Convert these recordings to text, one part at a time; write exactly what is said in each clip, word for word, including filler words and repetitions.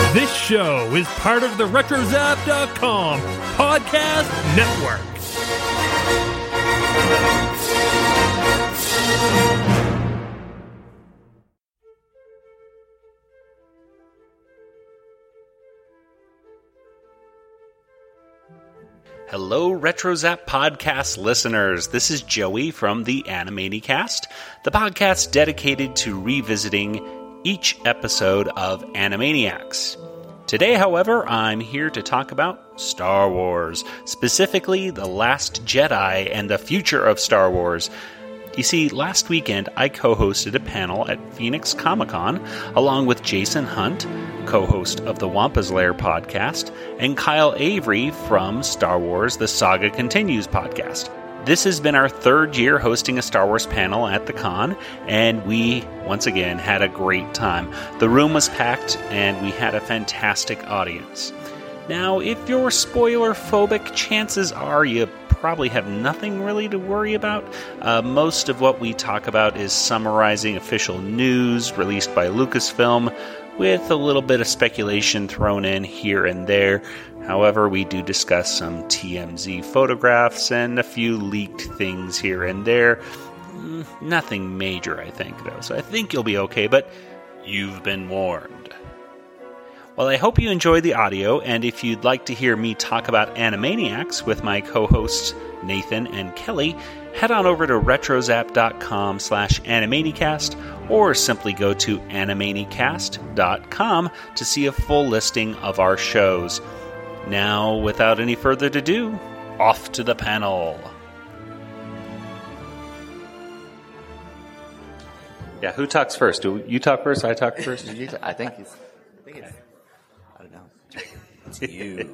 This show is part of the retro zap dot com podcast network. Hello, RetroZap podcast listeners. This is Joey from the Animaniacast, the podcast dedicated to revisiting each episode of Animaniacs. Today, however, I'm here to talk about Star Wars, specifically The Last Jedi and the future of Star Wars. You see, last weekend I co-hosted a panel at Phoenix Comic-Con along with Jason Hunt, co-host of the Wampa's Lair podcast, and Kyle Avery from Star Wars The Saga Continues podcast. This has been our third year hosting a Star Wars panel at the con, and we, once again, had a great time. The room was packed, and we had a fantastic audience. Now, if you're spoiler-phobic, chances are you probably have nothing really to worry about. Uh, most of what we talk about is summarizing official news released by Lucasfilm, with a little bit of speculation thrown in here and there. However, we do discuss some T M Z photographs and a few leaked things here and there. Nothing major, I think, though, so I think you'll be okay, but you've been warned. Well, I hope you enjoyed the audio, and if you'd like to hear me talk about Animaniacs with my co-hosts Nathan and Kelly, head on over to retrozap.com slash Animaniacast, or simply go to animaniacast dot com to see a full listing of our shows. Now, without any further ado, off to the panel. Yeah, who talks first? Do you talk first? I talk first? I think it's... I think it's... I don't know. It's you.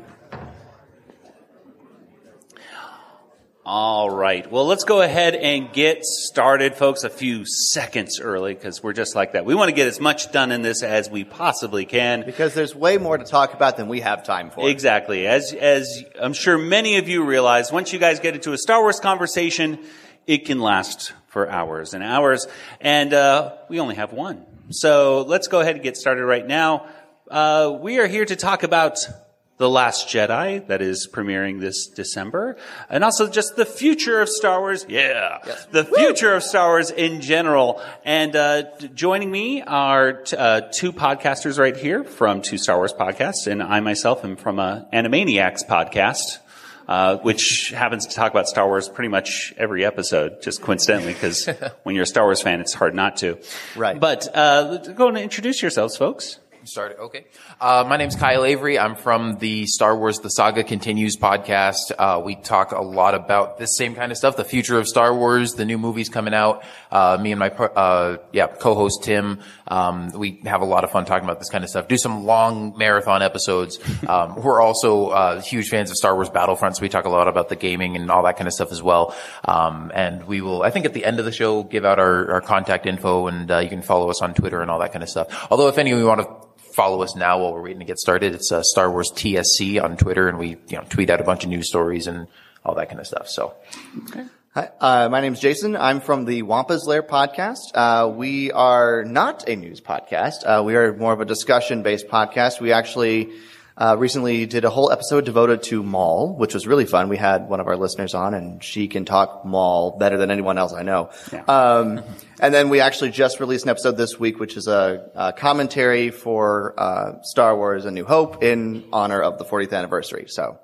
All right. Well, let's go ahead and get started, folks, a few seconds early, because we're just like that. We want to get as much done in this as we possibly can. Because there's way more to talk about than we have time for. Exactly. As, as I'm sure many of you realize, once you guys get into a Star Wars conversation, it can last for hours and hours. And uh, we only have one. So let's go ahead and get started right now. Uh, we are here to talk about The Last Jedi, that is premiering this December, and also just the future of Star Wars. Yeah, yes. The future Woo! Of Star Wars in general. And uh, joining me are t- uh, two podcasters right here from two Star Wars podcasts, and I myself am from a Animaniacs podcast, uh, which happens to talk about Star Wars pretty much every episode, just coincidentally, because when you're a Star Wars fan, it's hard not to. Right. But uh, go and introduce yourselves, folks. Started. Okay. Uh, my name's Kyle Avery. I'm from the Star Wars The Saga Continues podcast. Uh, we talk a lot about this same kind of stuff, the future of Star Wars, the new movies coming out. Uh, me and my, uh, yeah, co-host Tim, um, we have a lot of fun talking about this kind of stuff. Do some long marathon episodes. Um, we're also, uh, huge fans of Star Wars Battlefront, so we talk a lot about the gaming and all that kind of stuff as well. Um, and we will, I think at the end of the show, give out our, our contact info, and, uh, you can follow us on Twitter and all that kind of stuff. Although if any of you want to follow us now while we're waiting to get started, it's uh, Star Wars T S C on Twitter, and we you know tweet out a bunch of news stories and all that kind of stuff. So, okay. Hi, uh, my name's Jason. I'm from the Wampa's Lair podcast. Uh, we are not a news podcast. Uh, we are more of a discussion-based podcast. We actually uh, recently did a whole episode devoted to Maul, which was really fun. We had one of our listeners on, and she can talk Maul better than anyone else I know. Yeah. Um, and then we actually just released an episode this week, which is a, a commentary for uh, Star Wars: A New Hope in honor of the fortieth anniversary. So.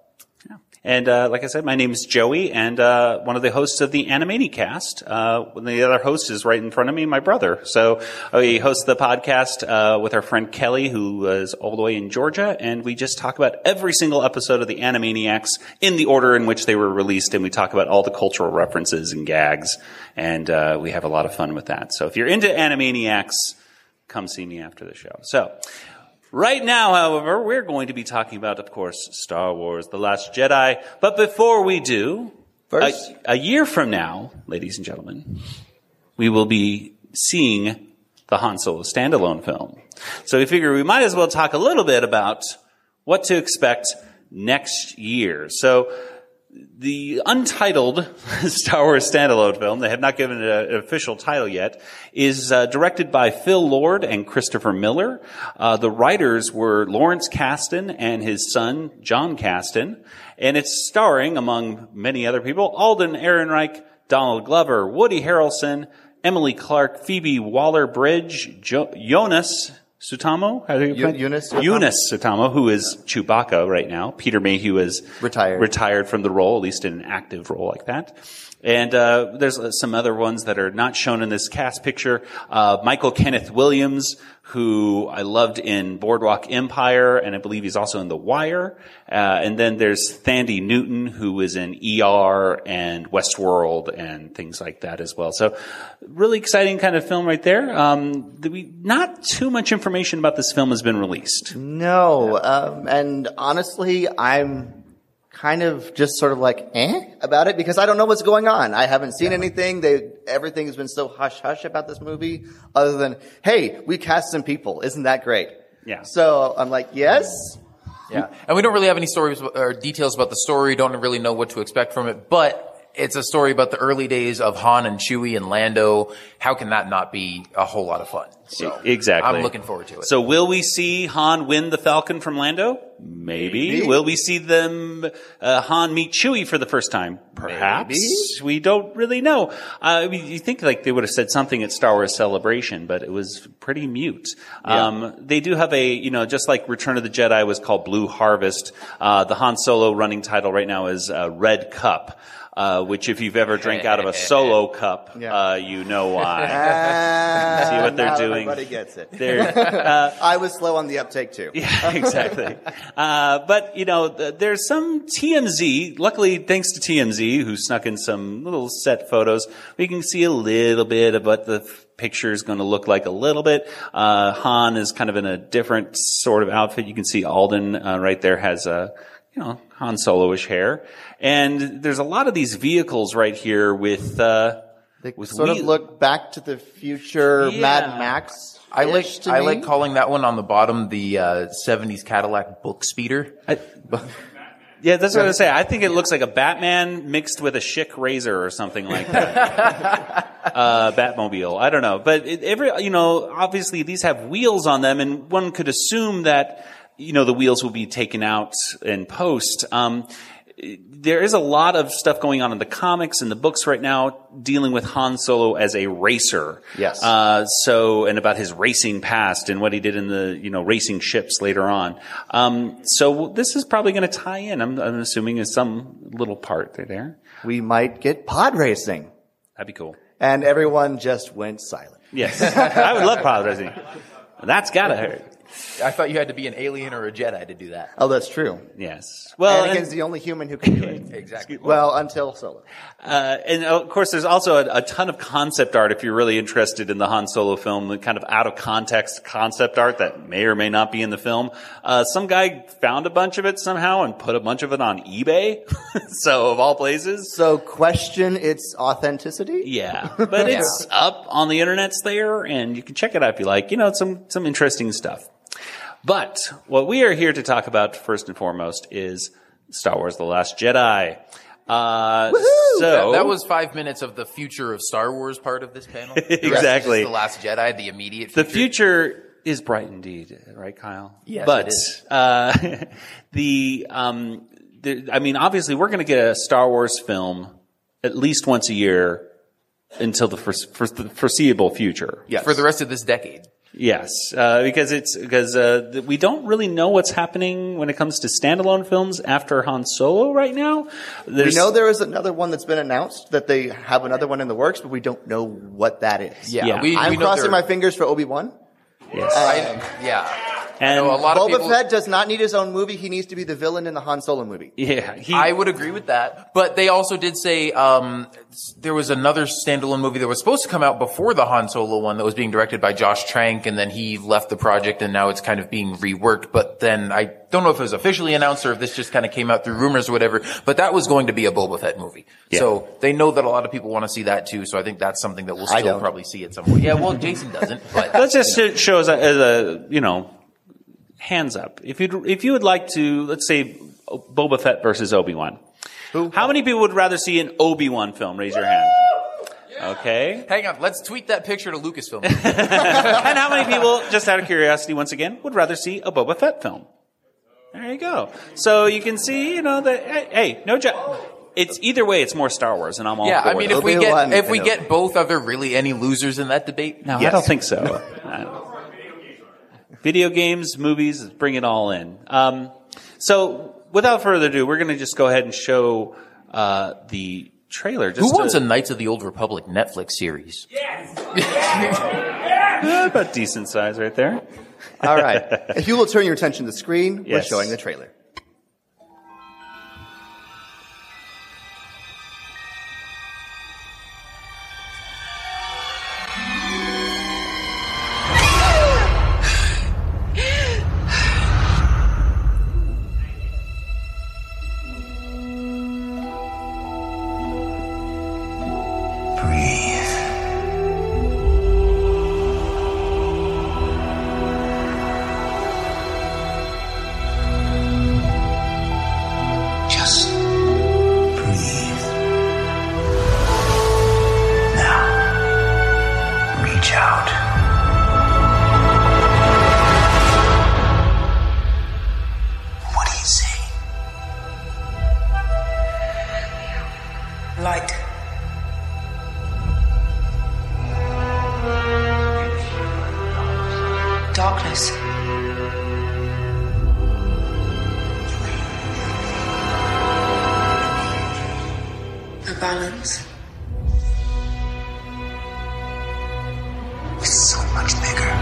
And uh, like I said, my name is Joey, and uh, one of the hosts of the Animaniacast. Uh, the other host is right in front of me, my brother. So we host the podcast uh, with our friend Kelly, who is all the way in Georgia, and we just talk about every single episode of the Animaniacs in the order in which they were released, and we talk about all the cultural references and gags, and uh, we have a lot of fun with that. So if you're into Animaniacs, come see me after the show. So. Right now, however, we're going to be talking about, of course, Star Wars: The Last Jedi. But before we do, First, a, a year from now, ladies and gentlemen, we will be seeing the Han Solo standalone film. So we figure we might as well talk a little bit about what to expect next year. So the untitled Star Wars standalone film, they have not given it an official title yet, is uh, directed by Phil Lord and Christopher Miller. Uh, the writers were Lawrence Kasdan and his son, John Kasdan. And it's starring, among many other people, Alden Ehrenreich, Donald Glover, Woody Harrelson, Emily Clark, Phoebe Waller-Bridge, jo- Jonas Suotamo, how do you Eu- Eunice Suotamo? Eunice Suotamo, who is Chewbacca right now. Peter Mayhew is Retired. retired from the role, at least in an active role like that. And uh there's uh, some other ones that are not shown in this cast picture. Uh Michael Kenneth Williams, who I loved in Boardwalk Empire, and I believe he's also in The Wire. Uh and then there's Thandie Newton, who is in E R and Westworld and things like that as well. So really exciting kind of film right there. Um the, we, not too much information about this film has been released. No, um, and honestly, I'm kind of just sort of like, eh, about it because I don't know what's going on. I haven't seen anything. They, everything has been so hush hush about this movie other than, hey, we cast some people. Isn't that great? Yeah. So I'm like, yes. Yeah. And we don't really have any stories or details about the story. Don't really know what to expect from it, but it's a story about the early days of Han and Chewie and Lando. How can that not be a whole lot of fun? So Exactly. I'm looking forward to it. So will we see Han win the Falcon from Lando? Maybe. Maybe. Will we see them, uh, Han meet Chewie for the first time? Perhaps. Maybe. We don't really know. Uh, I mean, you think like they would have said something at Star Wars Celebration, but it was pretty mute. Yeah. Um, they do have a, you know, just like Return of the Jedi was called Blue Harvest, uh, the Han Solo running title right now is uh, Red Cup. Uh, which if you've ever drank out of a Solo cup, Yeah. uh, you know why. Ah, See what they're now doing. Everybody gets it. They're, uh, I was slow on the uptake too. Yeah, exactly. Uh, but, you know, th- there's some T M Z. Luckily, thanks to T M Z, who snuck in some little set photos, we can see a little bit of what the f- picture is going to look like a little bit. Uh, Han is kind of in a different sort of outfit. You can see Alden uh, right there has a, you know, Han Solo-ish hair. And there's a lot of these vehicles right here with, uh, They with sort wheel- of look Back to the Future, Yeah. Mad Max. I like to I me. like calling that one on the bottom the uh, seventies Cadillac book speeder. I, yeah, that's what I was saying. I think it looks like a Batman mixed with a Schick razor or something like that. uh, Batmobile. I don't know. But it, every, you know, obviously these have wheels on them, and one could assume that, you know, the wheels will be taken out in post. Um, there is a lot of stuff going on in the comics and the books right now dealing with Han Solo as a racer. Yes. Uh, so, and about his racing past and what he did in the, you know, racing ships later on. Um, so this is probably going to tie in. I'm, I'm assuming in some little part there. We might get pod racing. That'd be cool. And everyone just went silent. Yes. I would love pod racing. That's gotta hurt. I thought you had to be an alien or a Jedi to do that. Oh, that's true. Yes. Well, Anakin's and, the only human who can do it. Exactly. Well, until Solo. uh, and of course there's also a, a ton of concept art if you're really interested in the Han Solo film, the kind of out of context concept art that may or may not be in the film. Uh, some guy found a bunch of it somehow and put a bunch of it on eBay. So of all places. So question its authenticity? Yeah, but it's up on the internet's there, and you can check it out if you like. You know, it's some some interesting stuff. But what we are here to talk about first and foremost is Star Wars: The Last Jedi. Uh, so That, that was five minutes of the future of Star Wars part of this panel. The rest is Exactly. just The Last Jedi, the immediate the future. future is bright indeed, right, Kyle? Yes, but, it is. Uh, the um, the, I mean, obviously, we're going to get a Star Wars film at least once a year until the, for, for the foreseeable future. Yes. For the rest of this decade. Yes, uh, because it's because uh, th- we don't really know what's happening when it comes to standalone films after Han Solo right now. We There's, know there is another one that's been announced, that they have another one in the works, but we don't know what that is. Yeah. Yeah. We, I'm we know crossing there- my fingers for Obi-Wan. yes. I, yeah. And I know a lot of Boba people. Fett does not need his own movie. He needs to be the villain in the Han Solo movie. yeah, he, I would agree with that. But they also did say um, there was another standalone movie that was supposed to come out before the Han Solo one that was being directed by Josh Trank, and then he left the project, and now it's kind of being reworked. But then I don't know if it was officially announced or if this just kind of came out through rumors or whatever. But that was going to be a Boba Fett movie. Yeah. So they know that a lot of people want to see that too. So I think that's something that we'll I still don't. probably see at some point. Yeah, well, Jason doesn't. But that just sh- shows a, as a you know hands up. If you if you would like to, let's say Boba Fett versus Obi-Wan. Who? How many people would rather see an Obi-Wan film? Raise your hand. Okay. Hang on, let's tweet that picture to Lucasfilm. And how many people, just out of curiosity once again, would rather see a Boba Fett film? There you go. So you can see, you know, that, hey, hey no joke. It's either way, it's more Star Wars, and I'm all Yeah, for I mean, it. if we Obi-Wan get if we and get both, are there really any losers in that debate? No, I Yes. don't think so. I don't- Video games, movies, bring it all in. Um, so, without further ado, we're going to just go ahead and show uh, the trailer. Just Who wants to, a Knights of the Old Republic Netflix series? uh, about decent size right there. All right. If you will turn your attention to the screen, Yes. we're showing the trailer. Breathe. Just breathe. Now, reach out. What do you see? Light. Darkness. A balance. So much bigger.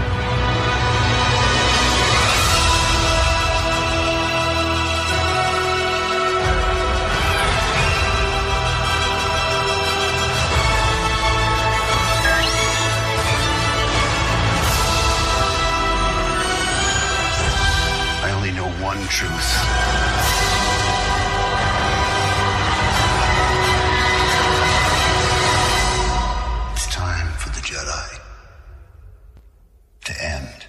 I only know one truth. It's time for the Jedi to end.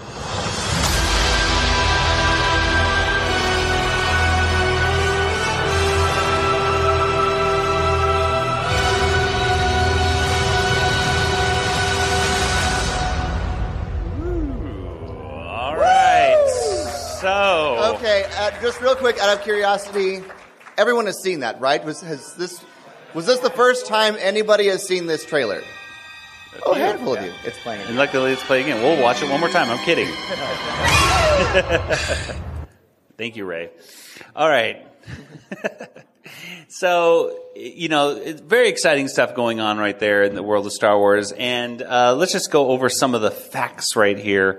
All right. So, Okay, uh, just real quick, out of curiosity, everyone has seen that, right? Was has this was this the first time anybody has seen this trailer? Oh, a handful of you. It's playing. and luckily it's playing again. We'll watch it one more time. I'm kidding. Thank you, Ray. All right. So, you know, it's very exciting stuff going on right there in the world of Star Wars. And uh, let's just go over some of the facts right here.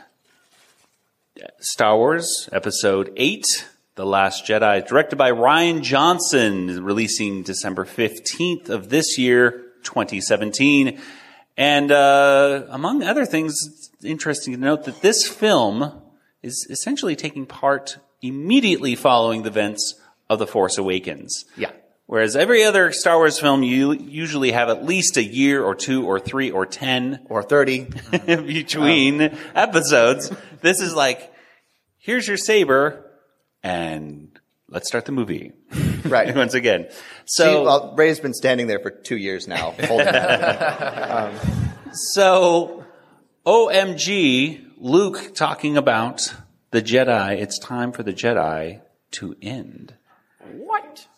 Star Wars Episode eight, The Last Jedi, directed by Rian Johnson, releasing December fifteenth of this year, twenty seventeen. And uh, among other things, it's interesting to note that this film is essentially taking part immediately following the events of The Force Awakens. Yeah. Whereas every other Star Wars film, you usually have at least a year or two or three or ten Or thirty. between episodes. This is like, here's your saber, and let's start the movie. Right. Once again. So, See, well, Ray's been standing there for two years now, holding it. so O M G, Luke talking about the Jedi. It's time for the Jedi to end. What?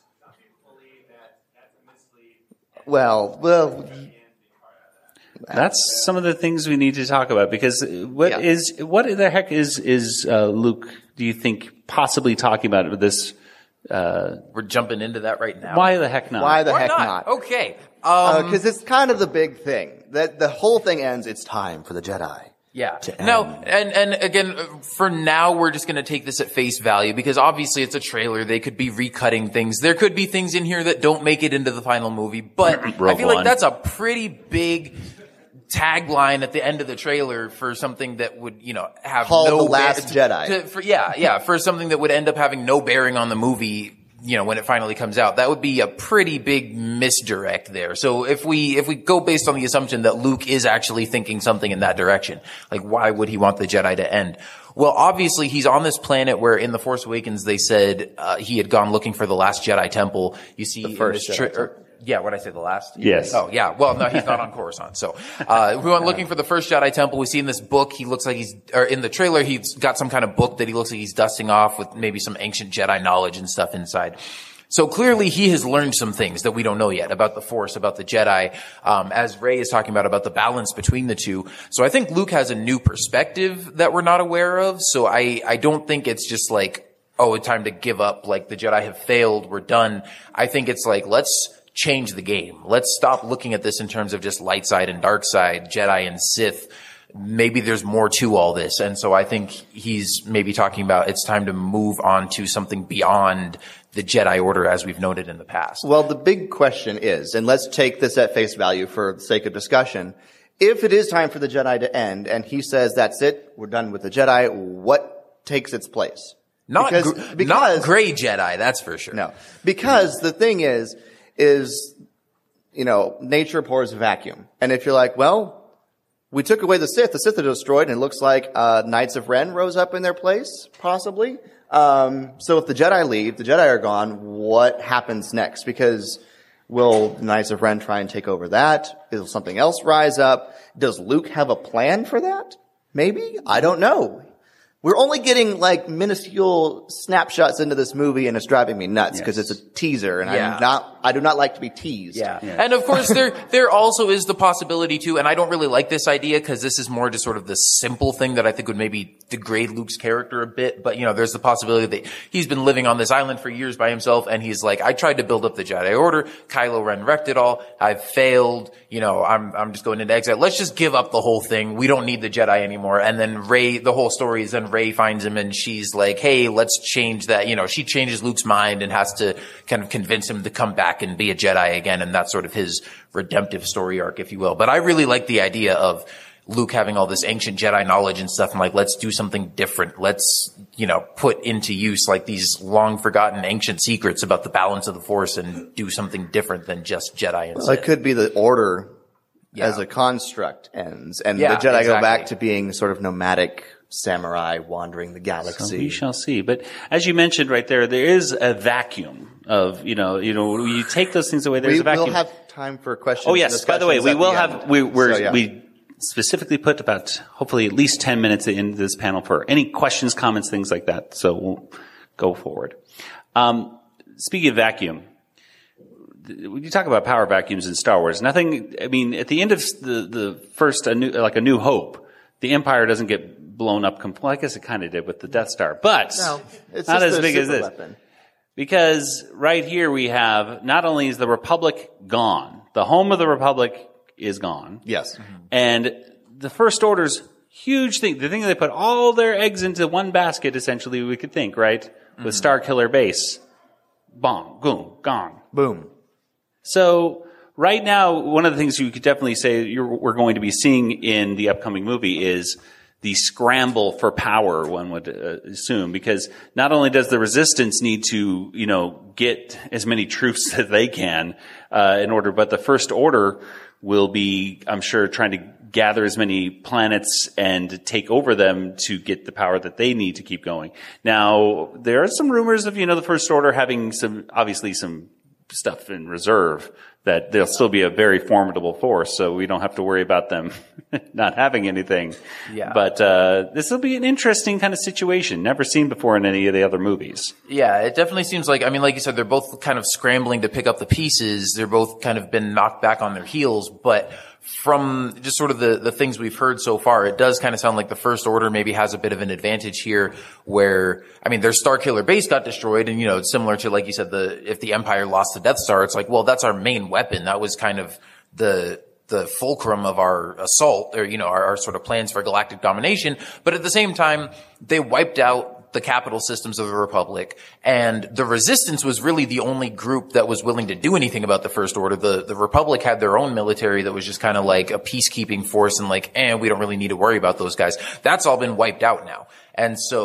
Well, well, That's some of the things we need to talk about, because what Yeah. is what the heck is is uh, Luke? Do you think possibly talking about with this? We're jumping into that right now. Why the heck not? why the Why heck not? not? Okay. Um, Because it's kind of the big thing. That the whole thing ends, it's time for the Jedi. Yeah. to No, end. and and again, uh, for now, we're just going to take this at face value, because obviously it's a trailer. They could be recutting things. There could be things in here that don't make it into the final movie, but I Rogue feel One. like that's a pretty big tagline at the end of the trailer for something that would, you know, have Called no The Last bear- Jedi. to- for, yeah, yeah, for something that would end up having no bearing on the movie. You know, when it finally comes out, that would be a pretty big misdirect there. So if we, if we go based on the assumption that Luke is actually thinking something in that direction, like why would he want the Jedi to end? Well, obviously, he's on this planet where in The Force Awakens they said uh, he had gone looking for the last Jedi temple. You see, The first in this Jedi tri- or, yeah, what did I say, the last? Yes. Oh, yeah. Well, no, he's not on Coruscant. So, uh, we went looking for the first Jedi temple. We see in this book, he looks like he's, or in the trailer, he's got some kind of book that he looks like he's dusting off with maybe some ancient Jedi knowledge and stuff inside. So clearly he has learned some things that we don't know yet about the Force, about the Jedi, um, as Rey is talking about, about the balance between the two. So I think Luke has a new perspective that we're not aware of. So I, I don't think it's just like, oh, it's time to give up, like the Jedi have failed, we're done. I think it's like, let's change the game. Let's stop looking at this in terms of just light side and dark side, Jedi and Sith. Maybe there's more to all this. And so I think he's maybe talking about it's time to move on to something beyond the Jedi Order as we've noted in the past. Well, the big question is, and let's take this at face value for the sake of discussion, if it is time for the Jedi to end and he says, that's it, we're done with the Jedi, what takes its place? Not, because, gr- because, not gray Jedi, that's for sure. No. Because the thing is, is, you know, nature pours a vacuum. And if you're like, well, we took away the Sith, the Sith are destroyed, and it looks like uh Knights of Ren rose up in their place, possibly. Um so if the Jedi leave, the Jedi are gone, what happens next? Because will the Knights of Ren try and take over that? Will something else rise up? Does Luke have a plan for that? Maybe? I don't know. We're only getting like minuscule snapshots into this movie, and it's driving me nuts because Yes. it's a teaser, and Yeah. I'm not, I do not like to be teased. Yeah. yeah. And of course there, there also is the possibility too, and I don't really like this idea because this is more just sort of the simple thing that I think would maybe degrade Luke's character a bit. But, you know, there's the possibility that he's been living on this island for years by himself, and he's like, I tried to build up the Jedi Order. Kylo Ren wrecked it all. I've failed. You know, I'm, I'm just going into exile. Let's just give up the whole thing. We don't need the Jedi anymore. And then Rey, the whole story is then Rey finds him and she's like, hey, let's change that. You know, she changes Luke's mind and has to kind of convince him to come back and be a Jedi again. And that's sort of his redemptive story arc, if you will. But I really like the idea of Luke having all this ancient Jedi knowledge and stuff. And like, let's do something different. Let's, you know, put into use like these long forgotten ancient secrets about the balance of the Force and do something different than just Jedi and Well, Sith. it could be the Order Yeah. as a construct ends, and Yeah, the Jedi go exactly. back to being sort of nomadic samurai wandering the galaxy. So we shall see. But as you mentioned right there, there is a vacuum of, you know, you know, you take those things away, there's we a vacuum. will have time for questions. Oh yes. By the way, we will have, we, we're, so, yeah. we specifically put about hopefully at least ten minutes in this panel for any questions, comments, things like that. So we'll go forward. Um, speaking of vacuum, when you talk about power vacuums in Star Wars, nothing, I mean, at the end of the, the first, a new, like a New Hope, the Empire doesn't get blown up completely. Well, I guess it kind of did with the Death Star, but No, it's not just as a big as super this. weapon. Because right here we have, not only is the Republic gone, the home of the Republic is gone. Yes. And the First Order's huge thing, the thing that they put all their eggs into one basket, essentially, we could think, right? Mm-hmm. With Star Killer Base. Bong, boom, gone. Boom. So right now, one of the things you could definitely say you're, we're going to be seeing in the upcoming movie is the scramble for power, one would uh, assume, because not only does the Resistance need to, you know, get as many troops as they can uh, in order, but the First Order will be, I'm sure, trying to gather as many planets and take over them to get the power that they need to keep going. Now, there are some rumors of, you know, the First Order having some, obviously some stuff in reserve, that they'll still be a very formidable force, so we don't have to worry about them not having anything. Yeah. But uh this will be an interesting kind of situation, never seen before in any of the other movies. Yeah, it definitely seems like, I mean, like you said, they're both kind of scrambling to pick up the pieces. They're both kind of been knocked back on their heels, but from just sort of the, the things we've heard so far, it does kind of sound like the First Order maybe has a bit of an advantage here where, I mean, their Starkiller base got destroyed and, you know, it's similar to, like you said, the, if the Empire lost the Death Star, it's like, well, that's our main weapon. That was kind of the, the fulcrum of our assault or, you know, our, our sort of plans for galactic domination. But at the same time, they wiped out the capital systems of the Republic, and the Resistance was really the only group that was willing to do anything about the First Order. The the Republic had their own military that was just kind of like a peacekeeping force and like, eh, we don't really need to worry about those guys. That's all been wiped out now. And so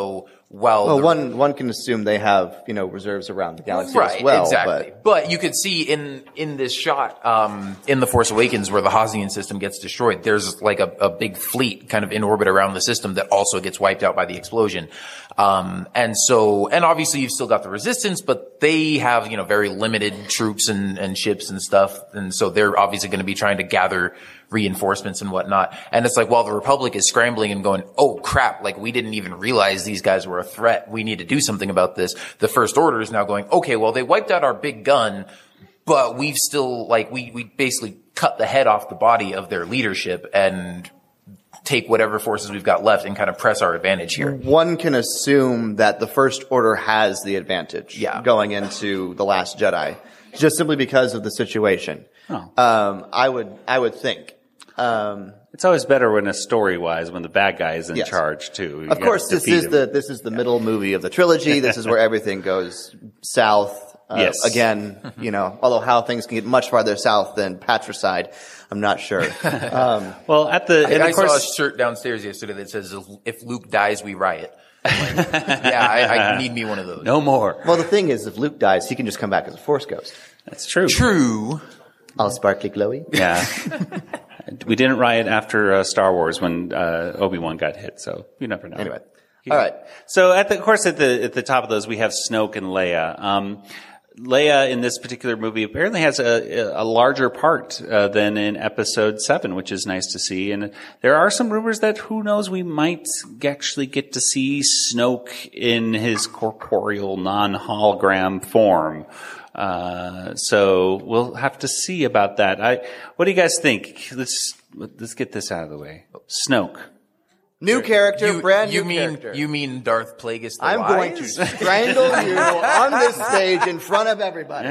While Well, the, one one can assume they have, you know, reserves around the galaxy right, as well. exactly. But But you could see in in this shot, um, in The Force Awakens, where the Hazian system gets destroyed, there's like a, a big fleet kind of in orbit around the system that also gets wiped out by the explosion. Um, and so, and obviously you've still got the Resistance, but they have, you know, very limited troops and, and ships and stuff. And so they're obviously going to be trying to gather reinforcements and whatnot. And it's like, while the Republic is scrambling and going, oh crap, like we didn't even realize these guys were a threat. We need to do something about this. The First Order is now going, okay, well, they wiped out our big gun, but we've still, like, we, we basically cut the head off the body of their leadership and take whatever forces we've got left and kind of press our advantage here. one can assume that the First Order has the advantage Yeah. going into The Last Jedi, just simply because of the situation. Oh. Um, I would, I would think. Um, It's always better when a story-wise, when the bad guy is in Yes. charge too. You of gotta course, this defeat is him. the this is the middle movie of the trilogy. This is where everything goes south. Uh, Yes. Again, you know, although how things can get much farther south than Patricide, I'm not sure. Um, Well, at the and I, I of course, saw a shirt downstairs yesterday that says, if Luke dies, we riot. I'm like, yeah, I, I need me one of those. no more. well, the thing is, if Luke dies, he can just come back as a Force ghost. That's true. True. All sparkly, glowy. Yeah. We didn't riot after uh, Star Wars when uh, Obi-Wan got hit, so you never know. Anyway, all right. So at the, of course, at the at the top of those, we have Snoke and Leia. Um, Leia in this particular movie apparently has a, a larger part uh, than in Episode Seven, which is nice to see. And there are some rumors that who knows, we might actually get to see Snoke in his corporeal, non-hologram form. Uh, so we'll have to see about that. I, what do you guys think? Let's, let's get this out of the way. Snoke. New character, You, brand you new mean, character. You mean Darth Plagueis the I'm Wise? going to strangle you on this stage in front of everybody.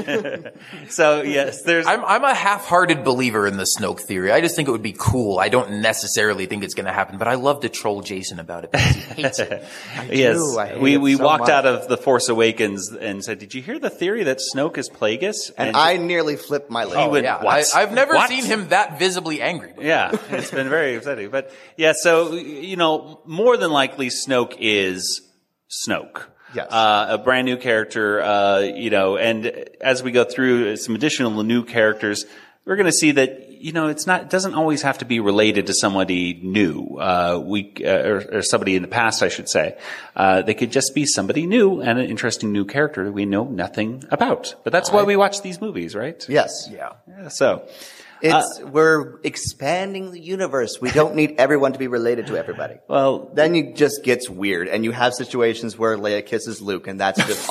So yes, there's, I'm, I'm a half-hearted believer in the Snoke theory. I just think it would be cool. I don't necessarily think it's going to happen, but I love to troll Jason about it because he hates it. yes, do. I hate we, it we so walked much. out of The Force Awakens and said, did you hear the theory that Snoke is Plagueis? And I nearly flipped my lid. He would- Yeah, What? I, I've never What? seen him that visibly angry. Yeah, it's been very upsetting. But yeah, so, you know, more than likely Snoke is Snoke. Yes. Uh, a brand new character, uh, you know, and as we go through some additional new characters, we're going to see that, you know, it's not, it doesn't always have to be related to somebody new, uh, we, uh, or, or somebody in the past, I should say. Uh, they could just be somebody new and an interesting new character that we know nothing about. But that's why we watch these movies, right? Yes. Yeah. Yeah, so. It's, we're expanding the universe. We don't need everyone to be related to everybody. Well, Then it just gets weird, and you have situations where Leia kisses Luke, and that's just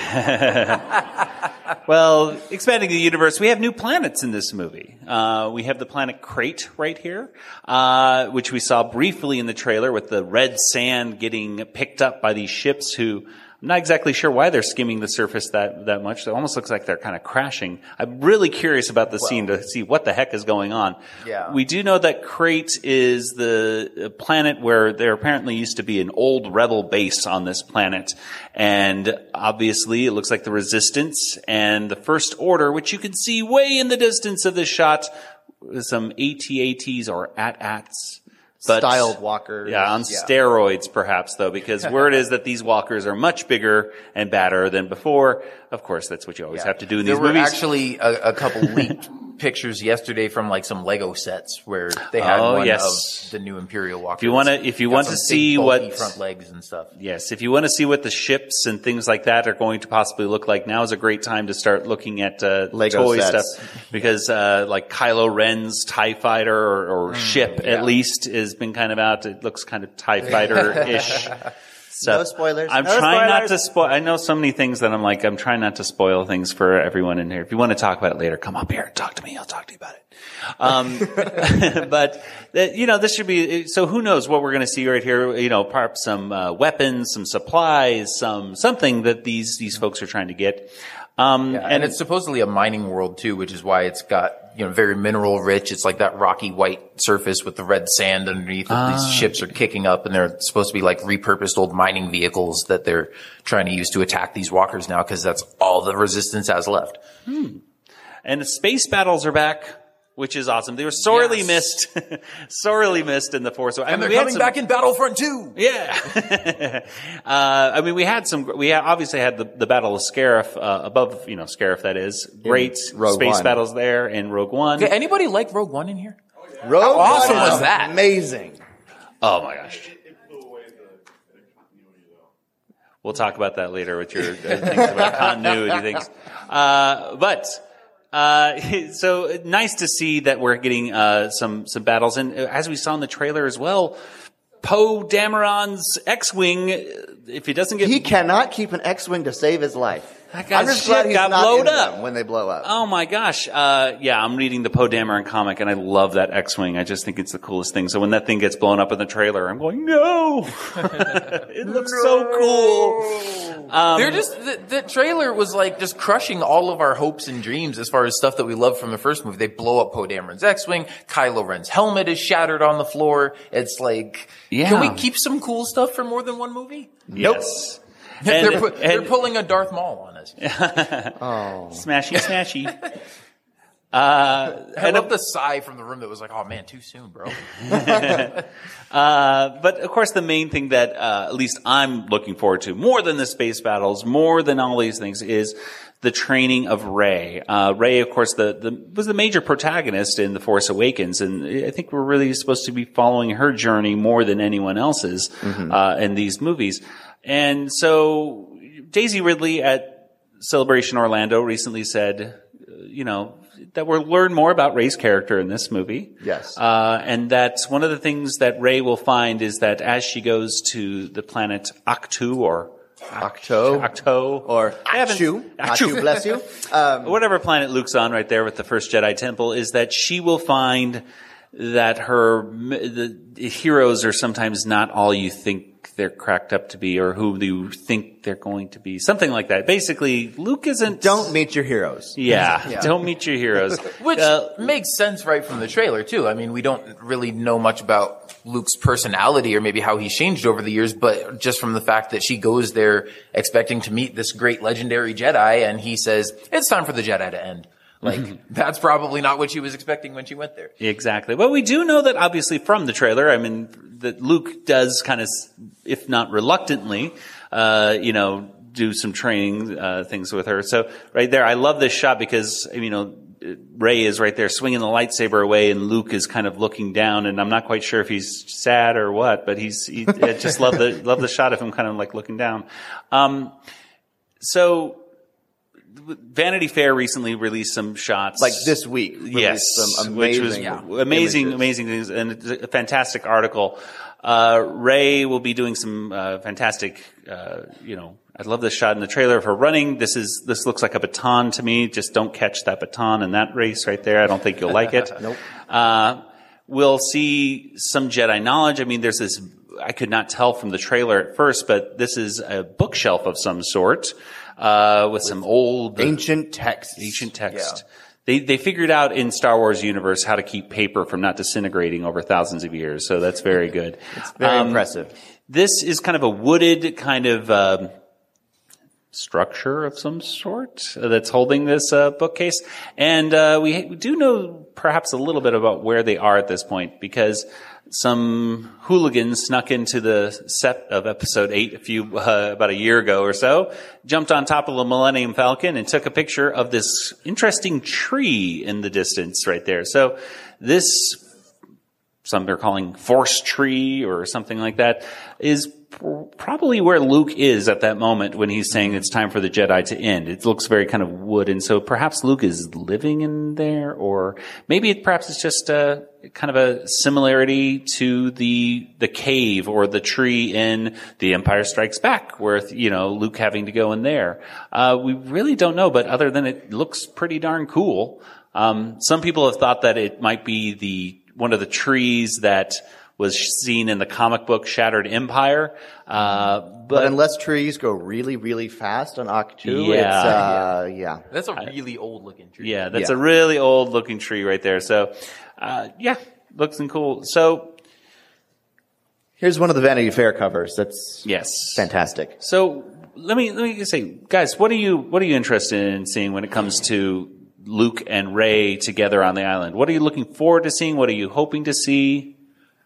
awkward. Well, expanding the universe, we have new planets in this movie. Uh, we have the planet Crate right here, uh, which we saw briefly in the trailer with the red sand getting picked up by these ships who, I'm not exactly sure why they're skimming the surface that, that much. It almost looks like they're kind of crashing. I'm really curious about the scene to see what the heck is going on. Yeah. We do know that Crate is the planet where there apparently used to be an old rebel base on this planet. And obviously it looks like the Resistance and the First Order, which you can see way in the distance of this shot, with some A T A Ts or A T A Ts. But, Styled walkers. Yeah, on Yeah. steroids perhaps though, because word is that these walkers are much bigger and badder than before. Of course, that's what you always have to do in There these were movies. actually a, a couple leaked pictures yesterday from like some Lego sets where they had Oh, one yes. of the new Imperial walkers. If you want to, if you Got want some to big, see bulky what, front legs and stuff. yes, if you want to see what the ships and things like that are going to possibly look like, now is a great time to start looking at uh, Lego toy sets. stuff because uh, like Kylo Ren's TIE Fighter or, or Mm, ship yeah. at least has been kind of out. It looks kind of TIE Fighter-ish. So No spoilers. I'm No trying not spoilers. to spoil. I know so many things that I'm like, I'm trying not to spoil things for everyone in here. If you want to talk about it later, come up here and talk to me. I'll talk to you about it. Um, but uh, you know, this should be, so who knows what we're going to see right here, you know, perhaps some uh, weapons, some supplies, some, something that these, these folks are trying to get. Um, Yeah, and it's supposedly a mining world too, which is why it's got, you know, very mineral rich. It's like that rocky white surface with the red sand underneath. that These ships are kicking up and they're supposed to be like repurposed old mining vehicles that they're trying to use to attack these walkers now because that's all the Resistance has left. and the space battles are back. which is awesome. They were sorely Yes. missed, sorely missed in the Force Awakens. And they're coming back in Battlefront two. Yeah. uh, I mean, we had some, we had, obviously had the, the Battle of Scarif, uh, above, you know, Scarif, that is. Great Rogue space One. battles there in Rogue One. Okay, anybody like Rogue One in here? Rogue How awesome One was is that? Amazing. Oh my gosh. We'll talk about that later with your uh, things about continuity things. Uh, but, uh, so nice to see that we're getting, uh, some, some battles. And as we saw in the trailer as well, Poe Dameron's X-Wing, if he doesn't get... He cannot keep an X-Wing to save his life. That guy's I'm just shit glad he's got not blowed in up. them when they blow up. Oh my gosh. Uh, yeah, I'm reading the Poe Dameron comic and I love that X-Wing. I just think it's the coolest thing. So when that thing gets blown up in the trailer, I'm going, no! It looks so cool. Um, They're just the, the trailer was like just crushing all of our hopes and dreams as far as stuff that we loved from the first movie. They blow up Poe Dameron's X-Wing. Kylo Ren's helmet is shattered on the floor. It's like, Yeah. can we keep some cool stuff for more than one movie? yes. they're, And- pu- they're and- pulling a Darth Maul on us. Smashy, smashy. Uh, I love the sigh from the room that was like, oh man, too soon, bro. Uh, but of course, the main thing that uh, at least I'm looking forward to, more than the space battles, more than all these things, is the training of Rey. Uh, Rey, of course, the, the was the major protagonist in The Force Awakens, and I think we're really supposed to be following her journey more than anyone else's Mm-hmm. uh, in these movies. And so, Daisy Ridley at Celebration Orlando recently said, uh, you know, that we'll learn more about Rey's character in this movie. Yes. Uh, and that one of the things that Rey will find is that as she goes to the planet Ahch-To or Octo. Ahch-To Or I haven't- Achu. Ahch-To. Achu, bless you. Um, whatever planet Luke's on right there with the first Jedi Temple, is that she will find that her the, the heroes are sometimes not all you think they're cracked up to be, or who you think they're going to be. Something like that. Basically, Luke isn't. don't meet your heroes. Yeah, Yeah. don't meet your heroes. Which Uh, makes sense right from the trailer, too. I mean, we don't really know much about Luke's personality or maybe how he's changed over the years, but just from the fact that she goes there expecting to meet this great legendary Jedi, and he says, it's time for the Jedi to end. Like, that's probably not what she was expecting when she went there. Exactly. Well, we do know that obviously from the trailer, I mean, that Luke does kind of, if not reluctantly, uh, you know, do some training, uh, things with her. So right there, I love this shot because, you know, Rey is right there swinging the lightsaber away and Luke is kind of looking down, and I'm not quite sure if he's sad or what, but he's, he, I just love the, love the shot of him kind of like looking down. Um, so, Vanity Fair recently released some shots. Like this week. released Yes, Some amazing, which was yeah, amazing, images. amazing things, and it's a fantastic article. Uh, Rey will be doing some uh, fantastic, uh, you know, I love this shot in the trailer of her running. This is this looks like a baton to me. Just don't catch that baton in that race right there. I don't think you'll like it. Nope. Uh, we'll see some Jedi knowledge. I mean, there's this, I could not tell from the trailer at first, but this is a bookshelf of some sort, uh, with, with some old ancient text. ancient text. Yeah. They, they figured out in Star Wars universe how to keep paper from not disintegrating over thousands of years. So that's very good. It's very Um, impressive. This is kind of a wooded kind of, um, structure of some sort that's holding this uh, bookcase. And uh, we, we do know perhaps a little bit about where they are at this point, because some hooligans snuck into the set of episode eight a few, uh, about a year ago or so, jumped on top of the Millennium Falcon and took a picture of this interesting tree in the distance right there. So this, some are calling Force Tree or something like that, is probably where Luke is at that moment when he's saying it's time for the Jedi to end. It looks very kind of wood, and so perhaps Luke is living in there, or maybe it, perhaps it's just a kind of a similarity to the the cave or the tree in The Empire Strikes Back, where, you know, Luke having to go in there. Uh, we really don't know, but other than it looks pretty darn cool. Um, some people have thought that it might be the one of the trees that was seen in the comic book Shattered Empire. Uh, but, But unless trees go really, really fast on Ahch-To, Yeah. it's, uh, yeah. That's a really old looking tree. yeah, that's Yeah. a really old looking tree right there. So, uh, yeah, looks and cool. So, Here's one of the Vanity Fair covers. That's yes. fantastic. So let me, let me say, guys, what are you, what are you interested in seeing when it comes to Luke and Rey together on the island. What are you looking forward to seeing? What are you hoping to see?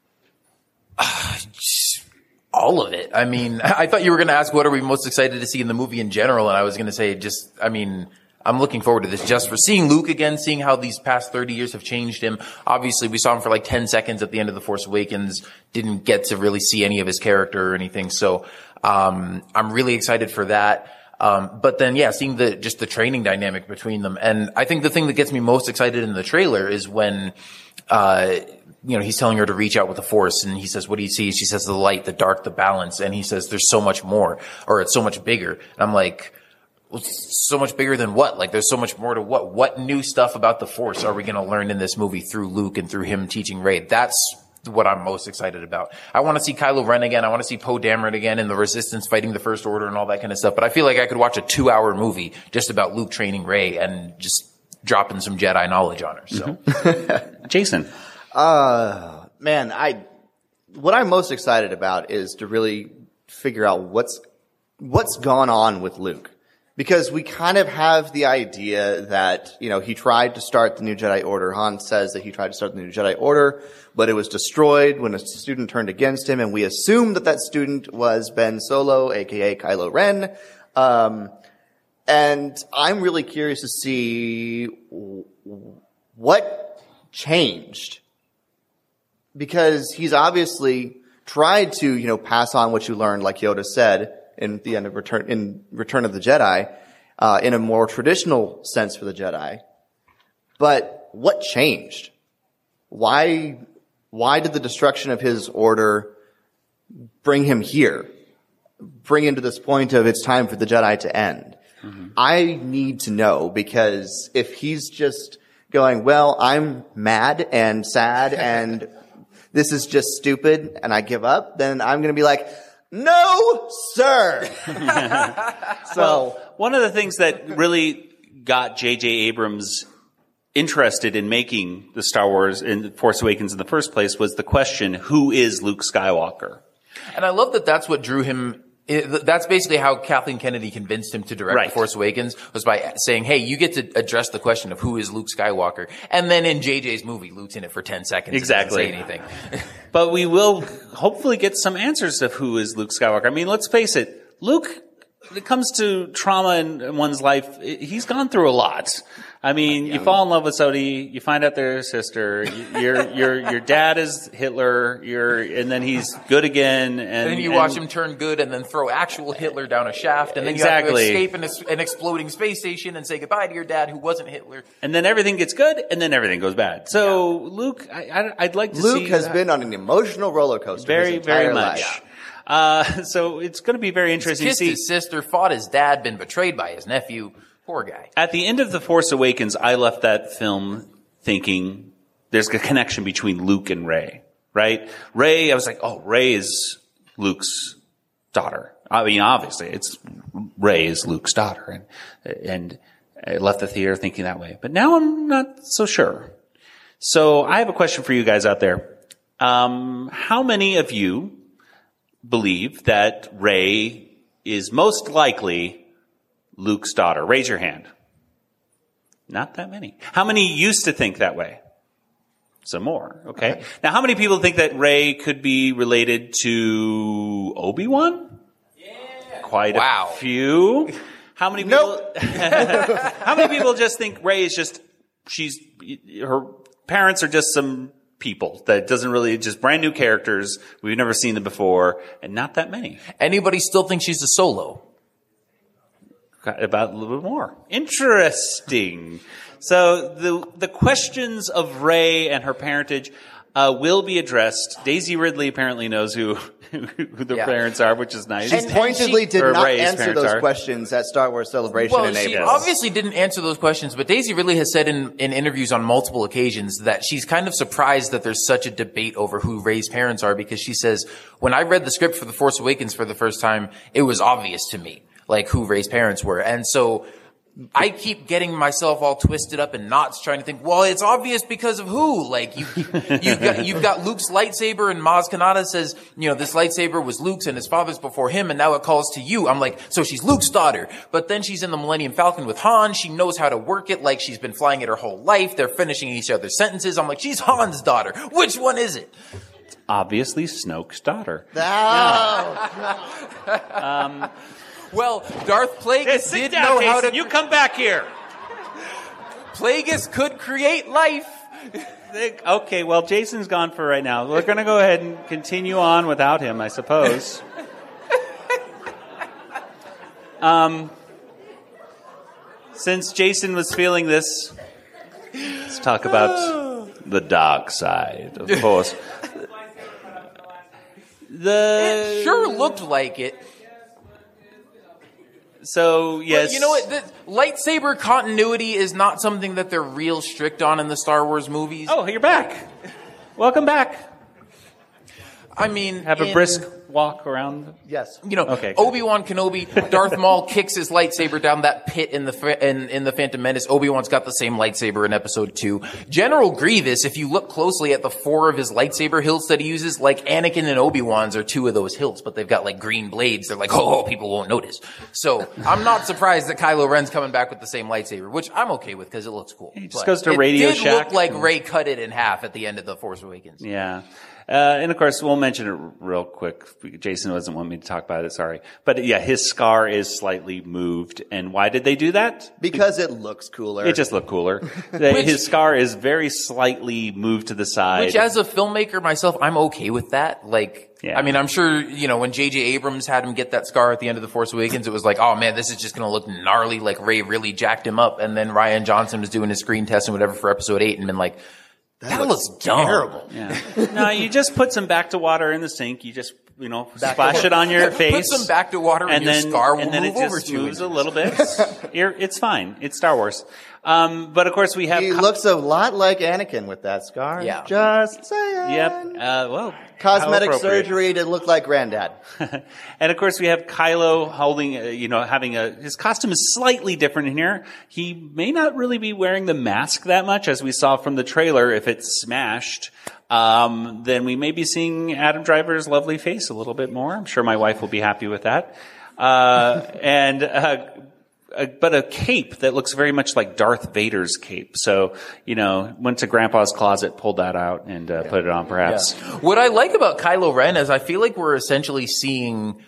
All of it. I mean, I thought you were going to ask what are we most excited to see in the movie in general, and I was going to say just, I mean, I'm looking forward to this just for seeing Luke again, seeing how these past thirty years have changed him. Obviously, we saw him for like ten seconds at the end of The Force Awakens, didn't get to really see any of his character or anything, so um I'm really excited for that. Um, but then, yeah, seeing the, just the training dynamic between them. And I think the thing that gets me most excited in the trailer is when, uh, you know, he's telling her to reach out with the Force, and he says, what do you see? She says, the light, the dark, the balance. And he says, there's so much more, or it's so much bigger. And I'm like, well, so much bigger than what? Like, there's so much more to what? What new stuff about the Force are we going to learn in this movie through Luke and through him teaching Rey? That's what I'm most excited about. I want to see Kylo Ren again. I want to see Poe Dameron again and the Resistance fighting the First Order and all that kind of stuff. But I feel like I could watch a two hour movie just about Luke training Rey and just dropping some Jedi knowledge on her. So, mm-hmm. Jason. Uh, man, I, what I'm most excited about is to really figure out what's, what's gone on with Luke. Because we kind of have the idea that, you know, he tried to start the New Jedi Order. Han says that he tried to start the New Jedi Order, but it was destroyed when a student turned against him, and we assumed that that student was Ben Solo, aka Kylo Ren. Um, and I'm really curious to see what changed. Because he's obviously tried to, you know, pass on what you learned, like Yoda said, in the end of Return, in Return of the Jedi, uh, in a more traditional sense for the Jedi. But what changed? Why, why did the destruction of his order bring him here? Bring him to this point of it's time for the Jedi to end? Mm-hmm. I need to know, because if he's just going, well, I'm mad and sad and this is just stupid and I give up, then I'm going to be like, no, sir. So well, one of the things that really got J J Abrams interested in making the Star Wars and Force Awakens in the first place was the question, who is Luke Skywalker? And I love that that's what drew him. That's basically how Kathleen Kennedy convinced him to direct right. The Force Awakens, was by saying, hey, you get to address the question of who is Luke Skywalker. And then in J J's movie, Luke's in it for ten seconds. Exactly. And doesn't say anything. But we will hopefully get some answers of who is Luke Skywalker. I mean, let's face it, Luke, when it comes to trauma in one's life, he's gone through a lot. I mean, you fall in love with Sodi, you find out they're his sister, your your your dad is Hitler, you're and then he's good again, and, and then you and, watch him turn good and then throw actual Hitler down a shaft, and then exactly. you have to escape an, an exploding space station and say goodbye to your dad who wasn't Hitler. And then everything gets good, and then everything goes bad. So yeah. Luke, I, I, I'd like to Luke see... Luke has been on an emotional roller coaster very, his entire very much. life. Uh, so it's going to be very interesting He's to see. His sister, fought his dad, been betrayed by his nephew. Poor guy. At the end of The Force Awakens, I left that film thinking there's a connection between Luke and Rey, right? Rey, I was like, oh, Rey is Luke's daughter. I mean, obviously, it's Rey is Luke's daughter, and and I left the theater thinking that way. But now I'm not so sure. So I have a question for you guys out there. Um, how many of you believe that Rey is most likely Luke's daughter? Raise your hand. Not that many. How many used to think that way? Some more. Okay. Right. Now, how many people think that Rey could be related to Obi-Wan? Yeah. Quite wow. a few. How many people? Nope. How many people just think Rey is just she's her parents are just some people that doesn't really just brand new characters we've never seen them before, and not that many. Anybody still think she's a Solo? About a little bit more. Interesting. So the the questions of Rey and her parentage uh, will be addressed. Daisy Ridley apparently knows who who the yeah. parents are, which is nice. She pointedly she, did not Rey's answer those are. questions at Star Wars Celebration well, in she April. obviously didn't answer those questions, but Daisy Ridley has said in, in interviews on multiple occasions that she's kind of surprised that there's such a debate over who Rey's parents are, because she says, when I read the script for The Force Awakens for the first time, it was obvious to me, like, who Rey's parents were. And so I keep getting myself all twisted up in knots trying to think, well, it's obvious because of who? Like, you, you've got, you've got Luke's lightsaber, and Maz Kanata says, you know, this lightsaber was Luke's and his father's before him, and now it calls to you. I'm like, so she's Luke's daughter. But then she's in the Millennium Falcon with Han. She knows how to work it like she's been flying it her whole life. They're finishing each other's sentences. I'm like, she's Han's daughter. Which one is it? Obviously, Snoke's daughter. No. um, well, Darth Plagueis hey, sit did down, know Jason. how to... You come back here. Plagueis could create life. Okay, well, Jason's gone for right now. We're going to go ahead and continue on without him, I suppose. um, since Jason was feeling this, let's talk about the dark side, of course. The It sure looked like it. So, yes. But you know what? The lightsaber continuity is not something that they're real strict on in the Star Wars movies. Oh, you're back. Welcome back. I mean... Have a in, brisk walk around. Yes. You know, Okay, Obi-Wan Kenobi, Darth Maul kicks his lightsaber down that pit in the in, in the Phantom Menace. Obi-Wan's got the same lightsaber in Episode two. General Grievous, if you look closely at the four of his lightsaber hilts that he uses, like Anakin and Obi-Wan's are two of those hilts, but they've got like green blades. They're like, oh, people won't notice. So I'm not surprised that Kylo Ren's coming back with the same lightsaber, which I'm okay with because it looks cool. He just But goes to it Radio did Shack. look like Rey cut it in half at the end of The Force Awakens. Yeah. Uh, and of course, we'll mention it real quick. Jason doesn't want me to talk about it, sorry. But yeah, his scar is slightly moved. And why did they do that? Because it looks cooler. It just looked cooler. The- Which- his scar is very slightly moved to the side. Which, as a filmmaker myself, I'm okay with that. Like, Yeah. I mean, I'm sure, you know, when J J Abrams had him get that scar at the end of The Force Awakens, it was like, oh man, this is just going to look gnarly, like Rey really jacked him up. And then Rian Johnson was doing his screen test and whatever for Episode eight and been like, that, that looks, looks terrible. Yeah. No, you just put some back to water in the sink. You just, you know, splash it on your face. Put some back to water and, and your then, scar will and then move it over just two moves inches. a little bit. You're, it's fine. It's Star Wars. Um, but of course we have... He co- looks a lot like Anakin with that scar. Yeah. Just saying. Yep. Uh, well, Cosmetic how appropriate. surgery to look like Granddad. And of course we have Kylo holding, uh, you know, having a, his costume is slightly different in here. He may not really be wearing the mask that much, as we saw from the trailer. If it's smashed, um, then we may be seeing Adam Driver's lovely face a little bit more. I'm sure my wife will be happy with that. Uh, and, uh, A, but a cape that looks very much like Darth Vader's cape. So, you know, went to Grandpa's closet, pulled that out, and uh, put it on, perhaps. Yeah. What I like about Kylo Ren is I feel like we're essentially seeing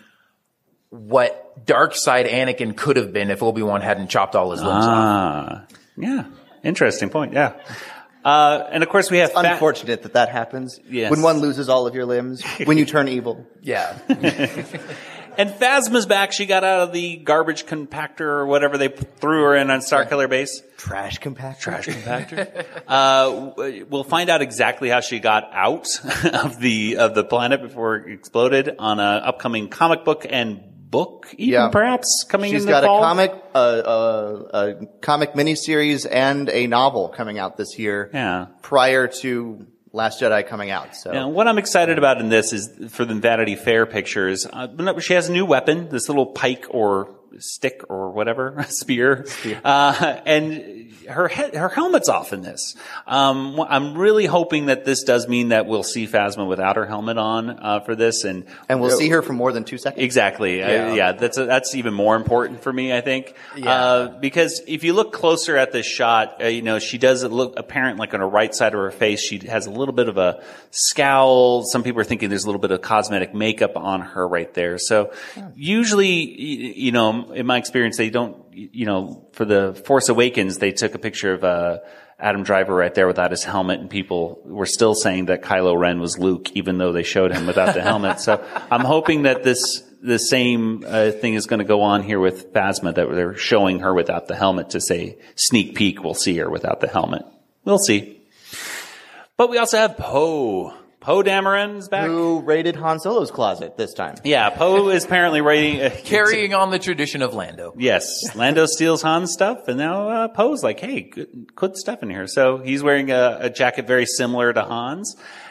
what dark side Anakin could have been if Obi-Wan hadn't chopped all his limbs off. Ah, yeah. Interesting point, yeah. Uh, and of course we have... It's unfortunate that that happens. Yes. When one loses all of your limbs. When you turn evil. Yeah. And Phasma's back. She got out of the garbage compactor or whatever they threw her in on Starkiller Base. Trash compactor. Trash compactor. uh, we'll find out exactly how she got out of the of the planet before it exploded on an upcoming comic book and book, even Yeah. perhaps coming She's in the got fall. a comic, uh, uh, a comic miniseries and a novel coming out this year. Yeah. Prior to Last Jedi coming out. So Now, what I'm excited about in this is for the Vanity Fair pictures. Uh, she has a new weapon, this little pike or stick or whatever, spear, spear. Uh, and her head, her helmet's off in this. Um, I'm really hoping that this does mean that we'll see Phasma without her helmet on uh, for this, and and we'll see her for more than two seconds. Exactly. Yeah, I, yeah that's a, that's even more important for me, I think. Yeah. Uh, because if you look closer at this shot, uh, you know, she does look apparent, like on her right side of her face, she has a little bit of a scowl. Some people are thinking there's a little bit of cosmetic makeup on her right there. So usually, you know, in my experience, they don't, you know, for the Force Awakens, they took a picture of, uh, Adam Driver right there without his helmet, and people were still saying that Kylo Ren was Luke, even though they showed him without the helmet. So I'm hoping that this, the same uh, thing is going to go on here with Phasma, that they're showing her without the helmet to say, sneak peek, we'll see her without the helmet. We'll see. But we also have Poe. Poe Dameron's back. Who raided Han Solo's closet this time? Yeah, Poe is apparently raiding, uh, Carrying on the tradition of Lando. Yes, Lando steals Han's stuff, and now uh, Poe's like, hey, good, good stuff in here. So he's wearing a, a jacket very similar to Han's.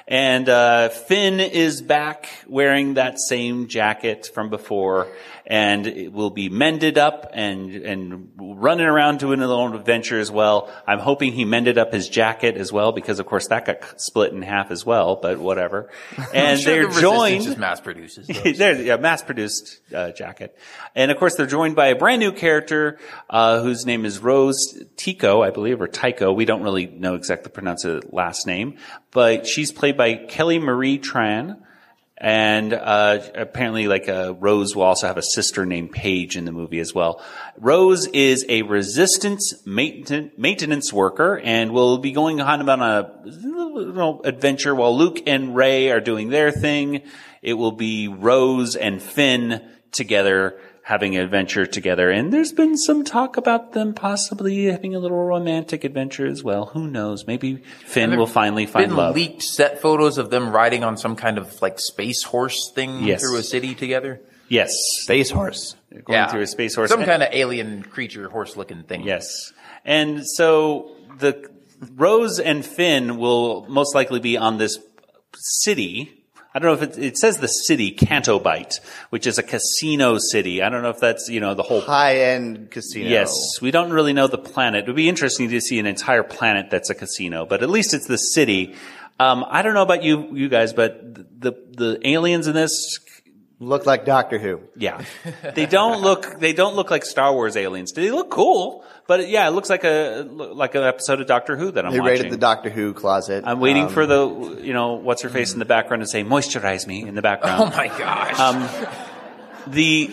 And uh Finn is back wearing that same jacket from before, and it will be mended up and and running around doing a little adventure as well. I'm hoping he mended up his jacket as well, because of course that got split in half as well, but whatever. And sure they're the joined just mass produces There's a mass-produced uh, jacket. And, of course, they're joined by a brand-new character uh whose name is Rose Tico, I believe, or Tycho. We don't really know exactly pronounce her last name. But she's played by Kelly Marie Tran. And uh apparently, like, uh, Rose will also have a sister named Paige in the movie as well. Rose is a resistance mainten- maintenance worker and will be going on about a little adventure while Luke and Rey are doing their thing. It will be Rose and Finn together having an adventure together. And there's been some talk about them possibly having a little romantic adventure as well. Who knows? Maybe Finn will finally find been love. Leaked set photos of them riding on some kind of like space horse thing Yes. through a city together. Yes. Space horse. Going through a space horse. Some kind of alien creature, horse-looking thing. Yes. And so the Rose and Finn will most likely be on this city. I don't know if it, it says the city, Cantobite, which is a casino city. I don't know if that's, you know, the whole... High-end casino. Yes. We don't really know the planet. It would be interesting to see an entire planet that's a casino, but at least it's the city. Um, I don't know about you, you guys, but the, the aliens in this... Look like Doctor Who. Yeah. They don't look, they don't look like Star Wars aliens. They look cool, but yeah, it looks like a, like an episode of Doctor Who that I'm They watching. raided the Doctor Who closet. I'm waiting Um, for the, you know, what's her face in the background to say, moisturize me in the background. Oh my gosh. Um, the,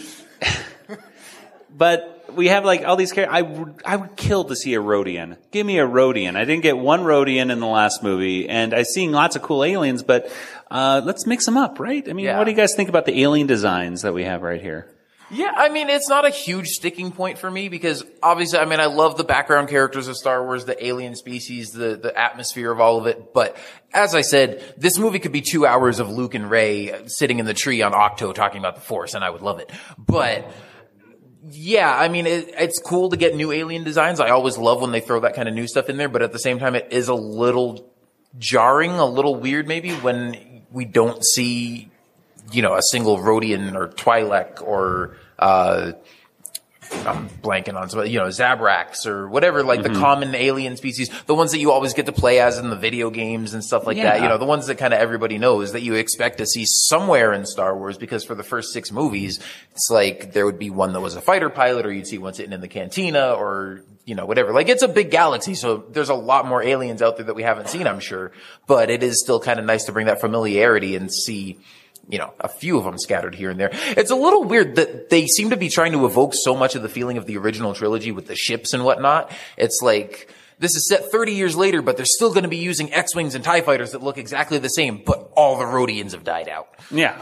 but we have like all these characters. I would, I would kill to see a Rodian. Give me a Rodian. I didn't get one Rodian in the last movie, and I've seen lots of cool aliens, but, uh, let's mix them up, right? I mean, Yeah. what do you guys think about the alien designs that we have right here? Yeah, I mean, it's not a huge sticking point for me because obviously, I mean, I love the background characters of Star Wars, the alien species, the, the atmosphere of all of it. But as I said, this movie could be two hours of Luke and Rey sitting in the tree on Octo talking about the Force, and I would love it. But yeah, I mean, it, it's cool to get new alien designs. I always love when they throw that kind of new stuff in there, but at the same time, it is a little jarring, a little weird maybe when we don't see, you know, a single Rodian or Twi'lek or, uh, I'm blanking on some, you know, Zabrax or whatever, like Mm-hmm. the common alien species, the ones that you always get to play as in the video games and stuff like Yeah. that, you know, the ones that kind of everybody knows that you expect to see somewhere in Star Wars, because for the first six movies, it's like there would be one that was a fighter pilot, or you'd see one sitting in the cantina, or, you know, whatever. Like, it's a big galaxy, so there's a lot more aliens out there that we haven't seen, I'm sure, but it is still kind of nice to bring that familiarity and see, you know, a few of them scattered here and there. It's a little weird that they seem to be trying to evoke so much of the feeling of the original trilogy with the ships and whatnot. It's like, this is set thirty years later, but they're still going to be using X-Wings and TIE fighters that look exactly the same, but all the Rodians have died out. Yeah.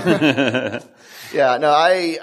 Yeah, no, I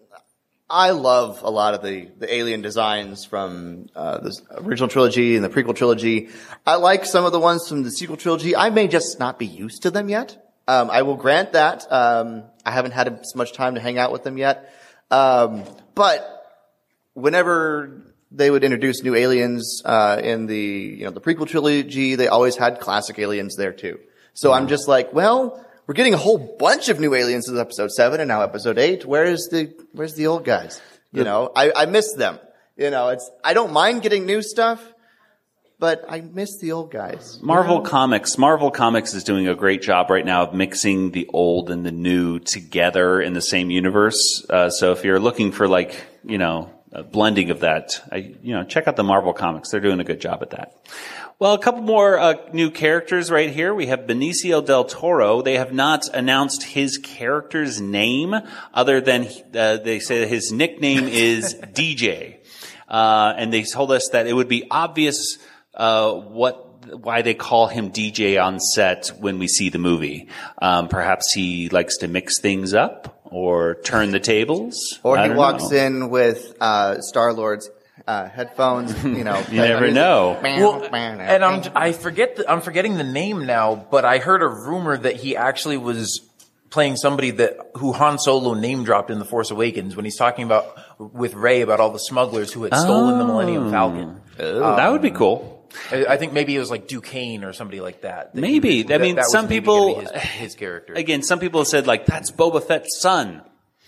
I love a lot of the, the alien designs from uh, the original trilogy and the prequel trilogy. I like some of the ones from the sequel trilogy. I may just not be used to them yet. Um, I will grant that. Um, I haven't had as much time to hang out with them yet. Um, but whenever they would introduce new aliens uh, in the you know the prequel trilogy, they always had classic aliens there too. So I'm just like, well, we're getting a whole bunch of new aliens in episode seven and now episode eight. Where's the where's the old guys? You know, I, I miss them. You know, it's I don't mind getting new stuff, but I miss the old guys. Marvel Comics. Marvel Comics is doing a great job right now of mixing the old and the new together in the same universe. Uh, so if you're looking for like, you know, a blending of that, I, you know, check out the Marvel Comics. They're doing a good job at that. Well, a couple more uh, new characters right here. We have Benicio del Toro. They have not announced his character's name other than uh, they say that his nickname is D J. Uh, and they told us that it would be obvious uh, what why they call him D J on set when we see the movie. Um, perhaps he likes to mix things up or turn the tables. Or I he don't walks know. in with uh, Star-Lord's uh, headphones. You know, You never know. Well, and I'm I forget the, I'm forgetting the name now, but I heard a rumor that he actually was playing somebody that who Han Solo name dropped in The Force Awakens when he's talking about with Rey about all the smugglers who had stolen the Millennium Falcon. Oh, that would be cool. I, I think maybe it was like Duquesne or somebody like that. that Maybe. was, I that, mean, that was some maybe people- gonna be his, his character. Again, some people have said, like, that's Boba Fett's son.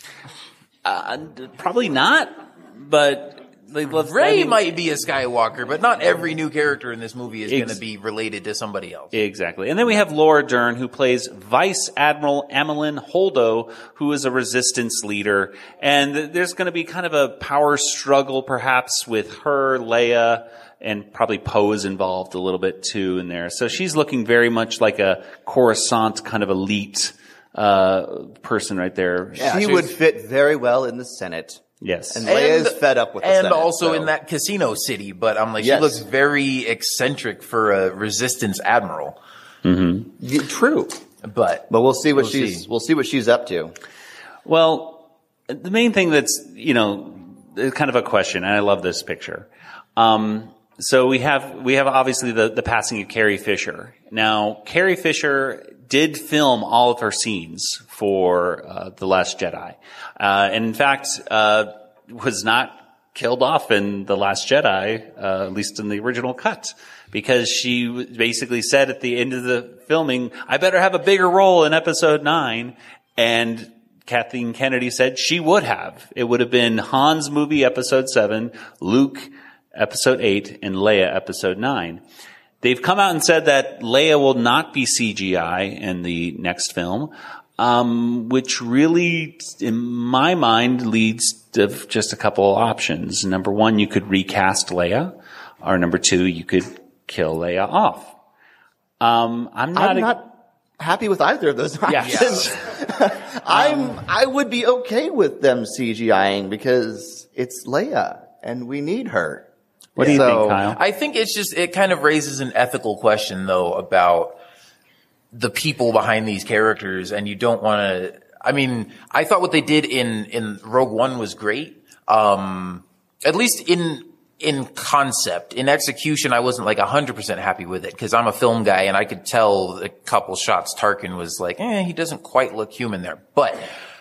Uh, probably not, but... Like, let's- Rey I mean- might be a Skywalker, but not every new character in this movie is Ex- going to be related to somebody else. Exactly. And then we have Laura Dern, who plays Vice Admiral Amelin Holdo, who is a resistance leader. And th- there's going to be kind of a power struggle, perhaps, with her, Leia, and probably Poe is involved a little bit, too, in there. So she's looking very much like a Coruscant kind of elite uh person right there. Yeah, she would fit very well in the Senate. Yes. And Leia's fed up with the And Senate, also so- in that casino city, but I'm like, Yes. she looks very eccentric for a resistance admiral. Yeah, true. But, But we'll see what We'll she's see. we'll see what she's up to. Well, the main thing that's, you know, kind of a question, and I love this picture. Um, so we have, we have obviously the, the passing of Carrie Fisher. Now, Carrie Fisher did film all of her scenes for uh, The Last Jedi. Uh, and in fact, uh, was not killed off in The Last Jedi, uh, at least in the original cut, because she w- basically said at the end of the filming, I better have a bigger role in episode nine. And Kathleen Kennedy said she would have. It would have been Han's movie episode seven, Luke episode eight, and Leia episode nine. They've come out and said that Leia will not be C G I in the next film, um, which really, in my mind, leads to just a couple of options. Number one, you could recast Leia, or number two, you could kill Leia off. Um, I'm not. I'm a- not happy with either of those Yeah. options. I'm I would be okay with them CGIing because it's Leia and we need her. What do you So- think, Kyle? I think it's just, it kind of raises an ethical question though about the people behind these characters, and you don't want to, I mean, I thought what they did in, in Rogue One was great. Um, at least in, in concept. In execution, I wasn't like one hundred percent happy with it because I'm a film guy and I could tell a couple shots Tarkin was like, eh, he doesn't quite look human there. But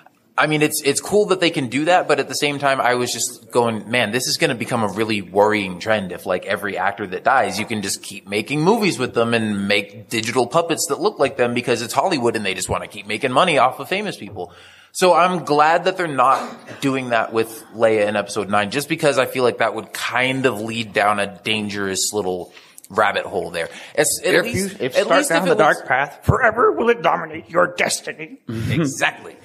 I mean, it's, it's cool that they can do that, but at the same time, I was just going, man, this is going to become a really worrying trend if like every actor that dies, you can just keep making movies with them and make digital puppets that look like them because it's Hollywood and they just want to keep making money off of famous people. So I'm glad that they're not doing that with Leia in episode nine, just because I feel like that would kind of lead down a dangerous little rabbit hole there. As, at If least, you if at start least down if the it was- dark path, forever will it dominate your destiny. Exactly.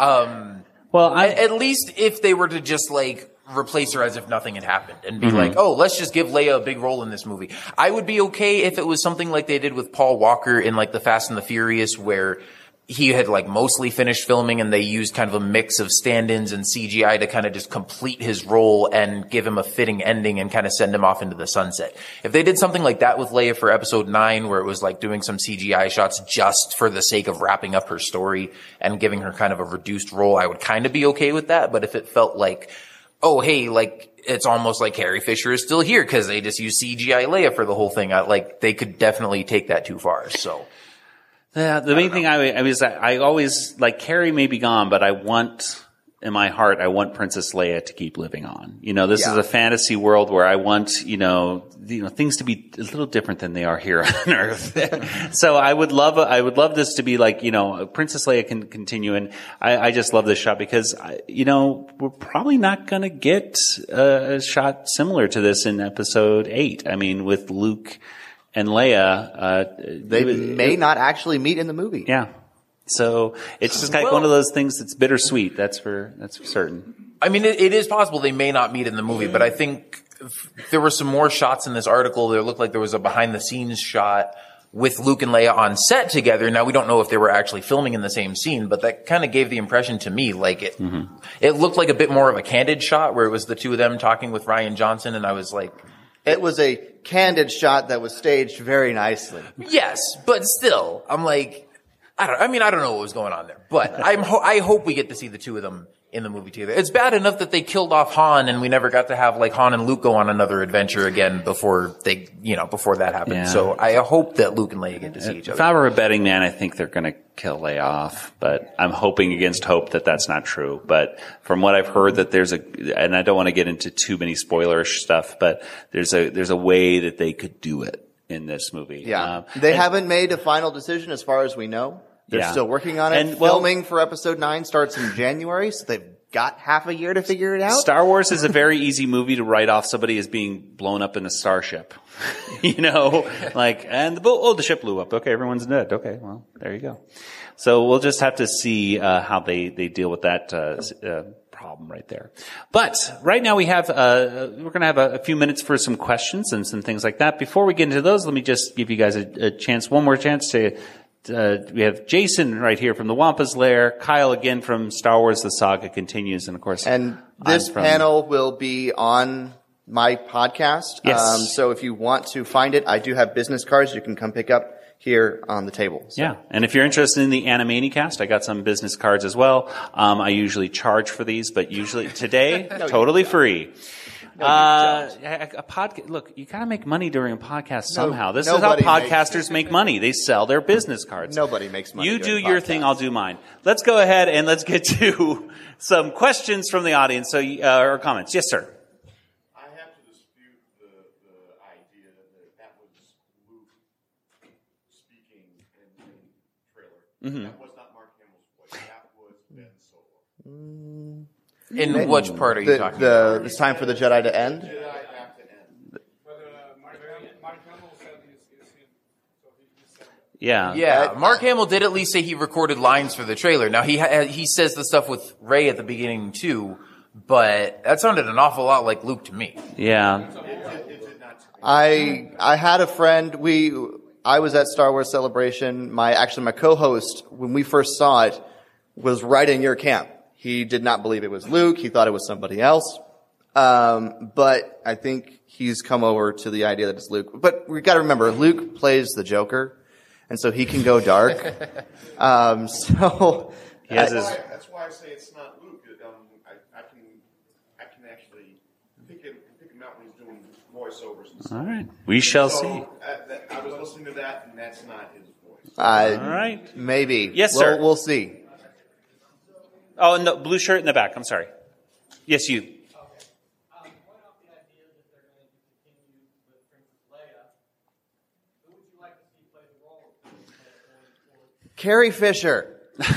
Um, Well, I, At, at least if they were to just like replace her as if nothing had happened and be Mm-hmm. like, oh, let's just give Leia a big role in this movie. I would be okay if it was something like they did with Paul Walker in like The Fast and the Furious, where he had like mostly finished filming and they used kind of a mix of stand-ins and C G I to kind of just complete his role and give him a fitting ending and kind of send him off into the sunset. If they did something like that with Leia for episode nine, where it was like doing some C G I shots just for the sake of wrapping up her story and giving her kind of a reduced role, I would kind of be okay with that. But if it felt like, oh, hey, like it's almost like Carrie Fisher is still here because they just use C G I Leia for the whole thing, I, like they could definitely take that too far. So. Yeah, the main thing I, I was, I always, like, Carrie may be gone, but I want, in my heart, I want Princess Leia to keep living on. You know, this Yeah. is a fantasy world where I want, you know, you know, things to be a little different than they are here on Earth. So I would love, I would love this to be like, you know, Princess Leia can continue. And I, I just love this shot because, I, you know, we're probably not going to get a, a shot similar to this in episode eight. I mean, with Luke and Leia, uh, They it- may not actually meet in the movie. yeah. So it's just like Well- one of those things that's bittersweet. That's for, that's for certain. I mean, it, it is possible they may not meet in the movie, but I think if there were some more shots in this article. There looked like there was a behind the scenes shot with Luke and Leia on set together. Now we don't know if they were actually filming in the same scene, but that kind of gave the impression to me like it, Mm-hmm. it looked like a bit more of a candid shot where it was the two of them talking with Rian Johnson. And I was like, It was a candid shot that was staged very nicely. yes, but still, I'm like, I don't, I mean, I don't know what was going on there, but I'm, ho- I hope we get to see the two of them in the movie together. It's bad enough that they killed off Han and we never got to have like Han and Luke go on another adventure again before they, you know, before that happened. Yeah. So I hope that Luke and Leia get to see each If other. I were a betting man, I think they're going to kill Leia off, but I'm hoping against hope that that's not true. But from what I've heard, that there's a, and I don't want to get into too many spoilerish stuff, but there's a there's a way that they could do it in this movie. Yeah. Um, they and- haven't made a final decision as far as we know. They're Yeah. still working on it. And, well- Filming for episode nine starts in January, so they've got half a year to figure it out. Star Wars is a very easy movie to write off somebody as being blown up in a starship. you know, like, and the, oh, the ship blew up. Okay, everyone's dead. Okay, well, there you go. So we'll just have to see uh, how they, they deal with that uh, uh, problem right there. But right now we have, uh, we're going to have a, a few minutes for some questions and some things like that. Before we get into those, let me just give you guys a, a chance, one more chance to Uh, we have Jason right here from the Wampa's Lair, Kyle again from Star Wars The Saga Continues, and of course, And this I'm from- panel will be on my podcast. Yes. Um, so if you want to find it, I do have business cards you can come pick up here on the table. So. Yeah, and if you're interested in the Animani cast, I got some business cards as well. Um, I usually charge for these, but usually today, totally free. Uh, a, a podcast. Look, you gotta make money during a podcast somehow. This is how nobody podcasters make money. They sell their business cards. Nobody makes money You do during your podcasts. thing, I'll do mine. Let's go ahead and let's get to some questions from the audience. So, uh, or comments. Yes, sir. I have to dispute the, the idea that that was Luke speaking in the trailer. Mm-hmm. That was not Mark Hamill's voice. That was Ben Solo. In which part are you The, talking the, about? it's time for the Jedi to end. Jedi have to end. Yeah. Yeah, Mark Hamill did at least say he recorded lines for the trailer. Now he ha- he says the stuff with Rey at the beginning too, but that sounded an awful lot like Luke to me. Yeah. I I had a friend. We I was at Star Wars Celebration. My actually my co-host when we first saw it was right in your camp. He did not believe it was Luke. He thought it was somebody else. Um, but I think he's come over to the idea that it's Luke. But we got to remember, Luke plays the Joker, and so he can go dark. um, so He has I- his, That's why I say it's not Luke. Um, I, I can I can actually pick him, pick him out when he's doing voiceovers and stuff. all right. We shall So, see. uh, that, I was listening to that, and that's not his voice. I- All right. maybe. Yes, We'll- sir. We'll see. Oh, and the blue shirt in the back. I'm sorry. Yes, you. Carrie Fisher.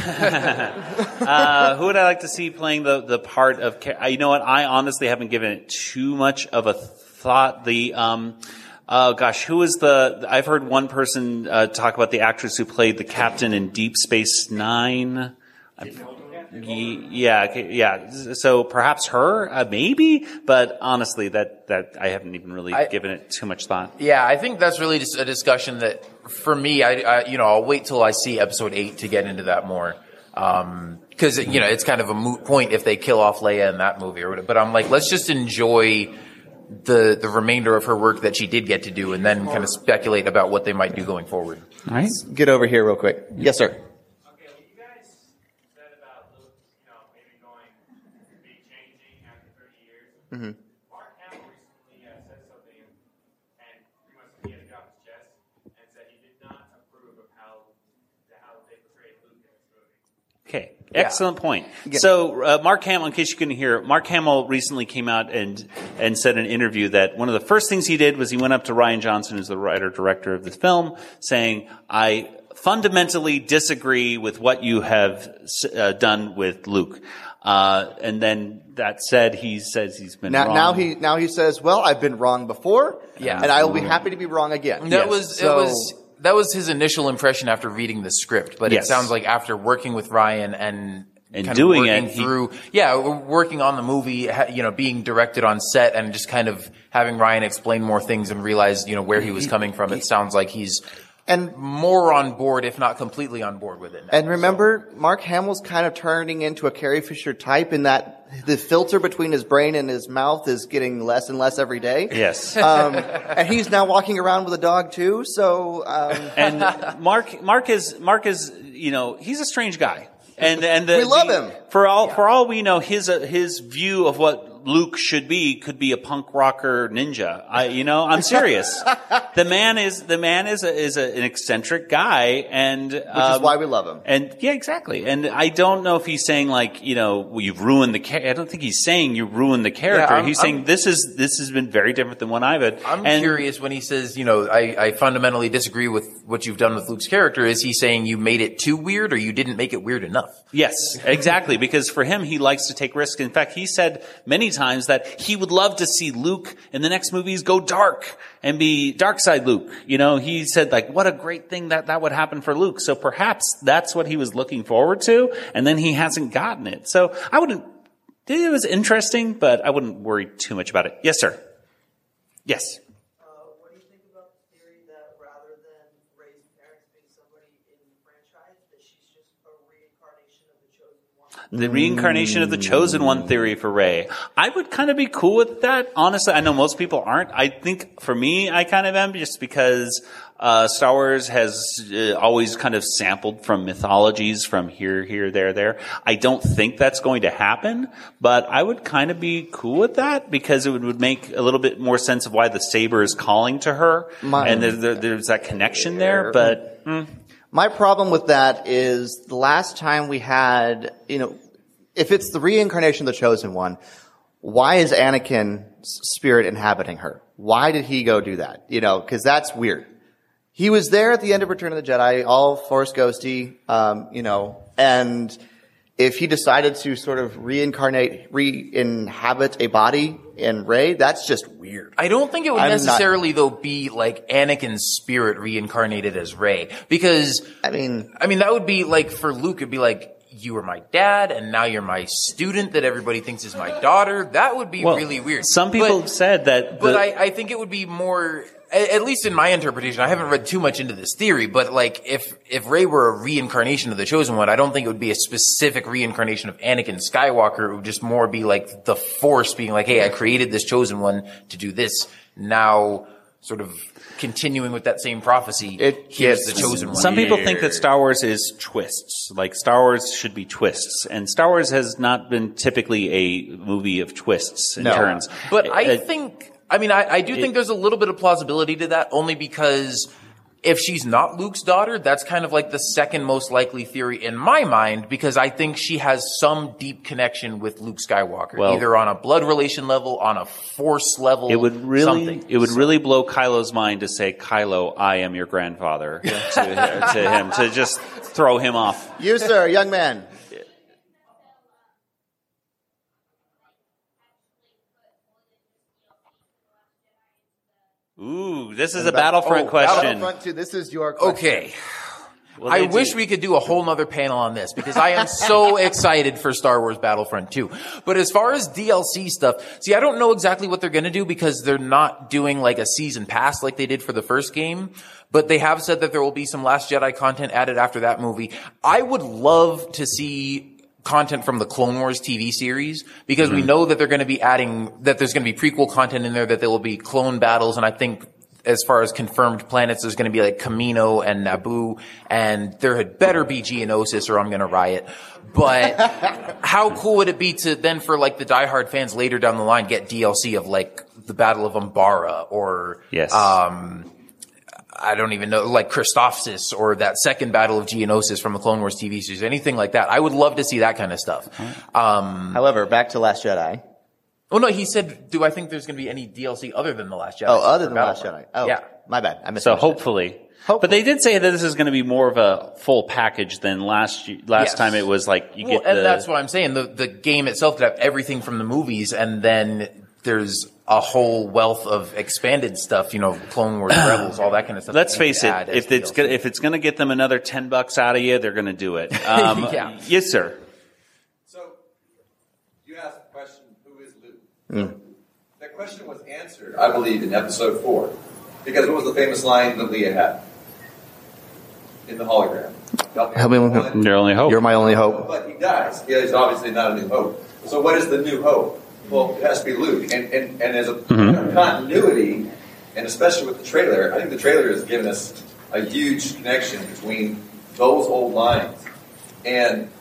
Uh, who would I like to see playing the, the part of, Ca- uh, you know what? I honestly haven't given it too much of a thought. The, um, oh gosh, who is the, I've heard one person, uh, talk about the actress who played the captain in Deep Space Nine. Ye- Yeah, okay, yeah. So perhaps her, uh, maybe, but honestly, that, that, I haven't even really I- given it too much thought. Yeah, I think that's really just a discussion that, for me, I, I you know, I'll wait till I see episode eight to get into that more. Um, cause, you know, it's kind of a moot point if they kill off Leia in that movie or whatever. But I'm like, let's just enjoy the, the remainder of her work that she did get to do and then kind of speculate about what they might do going forward. All right. Get over here real quick. Yes, sir. Okay, well, you guys said about Luke, you know, maybe going to be changing after thirty years. Mm-hmm. Mark Hamill recently uh, said something, and pretty much he had it off his chest, and said he did not approve of how the, how they portrayed Luke in this movie. Okay, excellent point. So, uh, Mark Hamill, in case you couldn't hear, Mark Hamill recently came out and and said in an interview that one of the first things he did was he went up to Rian Johnson, who's the writer-director of the film, saying, I fundamentally disagree with what you have uh, done with Luke. Uh, and then that said, he says he's been Now, wrong. now he now he says, "Well, I've been wrong before, Yeah. and I will be happy to be wrong again." That Yes. was, So- it was, that was his initial impression after reading the script, but Yes. it sounds like after working with Ryan and And kind of doing working it, he- through, yeah, working on the movie, ha- you know, being directed on set and just kind of having Ryan explain more things and realize, you know, where he was coming from. It sounds like he's And more on board, if not completely on board with it now. and remember, Mark Hamill's kind of turning into a Carrie Fisher type in that the filter between his brain and his mouth is getting less and less every day. Yes. Um, and he's now walking around with a dog too. So um, And Mark, Mark is, Mark is, you know, he's a strange guy. And and the, We love the- him. For all for all we know, his uh, his view of what Luke should be could be a punk rocker ninja. I, you know, I'm serious. the man is the man is a, is a, an eccentric guy, and which is why we love him. And yeah, exactly. And I don't know if he's saying like, you know, well, you've ruined the. Char- I don't think he's saying you ruined the character. Yeah, I'm- he's I'm- saying this is this has been very different than what I've had. I'm and, curious when he says, you know, I, I fundamentally disagree with what you've done with Luke's character. Is he saying you made it too weird or you didn't make it weird enough? Yes, exactly. Because for him, he likes to take risks. In fact, he said many times that he would love to see Luke in the next movies go dark and be dark side Luke. You know, he said like, what a great thing that that would happen for Luke. So perhaps that's what he was looking forward to. And then he hasn't gotten it. So I wouldn't, it was interesting, but I wouldn't worry too much about it. Yes, sir. Yes. What do you think about the theory that rather than Rey's parents being somebody in the franchise, that she's just a reincarnation of the Chosen One? The reincarnation of the Chosen One theory for Rey. I would kind of be cool with that. Honestly, I know most people aren't. I think for me, I kind of am just because uh Star Wars has uh, always kind of sampled from mythologies from here, here, there, there. I don't think that's going to happen, but I would kind of be cool with that because it would, would make a little bit more sense of why the saber is calling to her. My- and there, there, there's that connection there, but... Mm. My problem with that is the last time we had, you know, if it's the reincarnation of the Chosen One, why is Anakin's spirit inhabiting her? Why did he go do that? You know, because that's weird. He was there at the end of Return of the Jedi, all Force ghosty, um, you know, and if he decided to sort of reincarnate, re-inhabit a body in Rey, that's just weird. I don't think it would I'm necessarily, though, be like Anakin's spirit reincarnated as Rey. Because, I mean, I mean, that would be like, for Luke, it'd be like, you were my dad, and now you're my student that everybody thinks is my daughter. That would be Well, really weird. Some people But- have said that... But the- I, I think it would be more, a- at least in my interpretation, I haven't read too much into this theory, but like if, if Rey were a reincarnation of the Chosen One, I don't think it would be a specific reincarnation of Anakin Skywalker. It would just more be like the Force being like, hey, I created this Chosen One to do this. Now, sort of continuing with that same prophecy, It here's gets the Chosen One. Some people think that Star Wars is twists. Like Star Wars should be twists, and Star Wars has not been typically a movie of twists and No. turns. But I It- think, I mean, I, I do think there's a little bit of plausibility to that, only because if she's not Luke's daughter, that's kind of like the second most likely theory in my mind, because I think she has some deep connection with Luke Skywalker, Well- either on a blood relation level, on a Force level, it would really, something. it would really blow Kylo's mind to say, "Kylo, I am your grandfather," to, to him to just throw him off. you, sir, young man. Ooh, this is a Battlefront Oh, question. Battlefront two, this is your question. Okay. Well, I they wish do- we could do a whole nother panel on this because I am so excited for Star Wars Battlefront two. But as far as D L C stuff, see, I don't know exactly what they're going to do because they're not doing like a season pass like they did for the first game. But they have said that there will be some Last Jedi content added after that movie. I would love to see content from the Clone Wars T V series because we know that they're going to be adding, that there's going to be prequel content in there, that there will be clone battles. And I think as far as confirmed planets, there's going to be like Kamino and Naboo, and there had better be Geonosis or I'm going to riot. But how cool would it be to then for like the diehard fans later down the line get D L C of like the Battle of Umbara or, Yes. um, I don't even know, like Christophsis or that second Battle of Geonosis from the Clone Wars T V series, anything like that. I would love to see that kind of stuff. Um, However, back to Last Jedi. oh no, he said, do I think there's going to be any D L C other than The Last Jedi? Oh, other for than Last Battlefront? Jedi. Oh, Yeah. my bad. I missed So hopefully. But they did say that this is going to be more of a full package than last y- last Yes. time. It was like you Well, get and the. that's what I'm saying. The the game itself could have everything from the movies, and then there's a whole wealth of expanded stuff. You know, Clone Wars, Rebels, all that kind of stuff. Let's that they face could it. add as If it's D L C. gonna, if it's going to get them another ten bucks out of you, they're going to do it. Um, Yeah. Yes, sir. So, you asked the question, who is Luke? Mm. That question was answered, I believe, in episode four. Because what was the famous line that Leia had? In the hologram. Help me. Help me. One. Your only hope. You're my only hope. But he dies. He is obviously not a new hope. So what is the new hope? Well, it has to be Luke. And, and, and as a Mm-hmm. continuity, and especially with the trailer, I think the trailer has given us a huge connection between those old lines and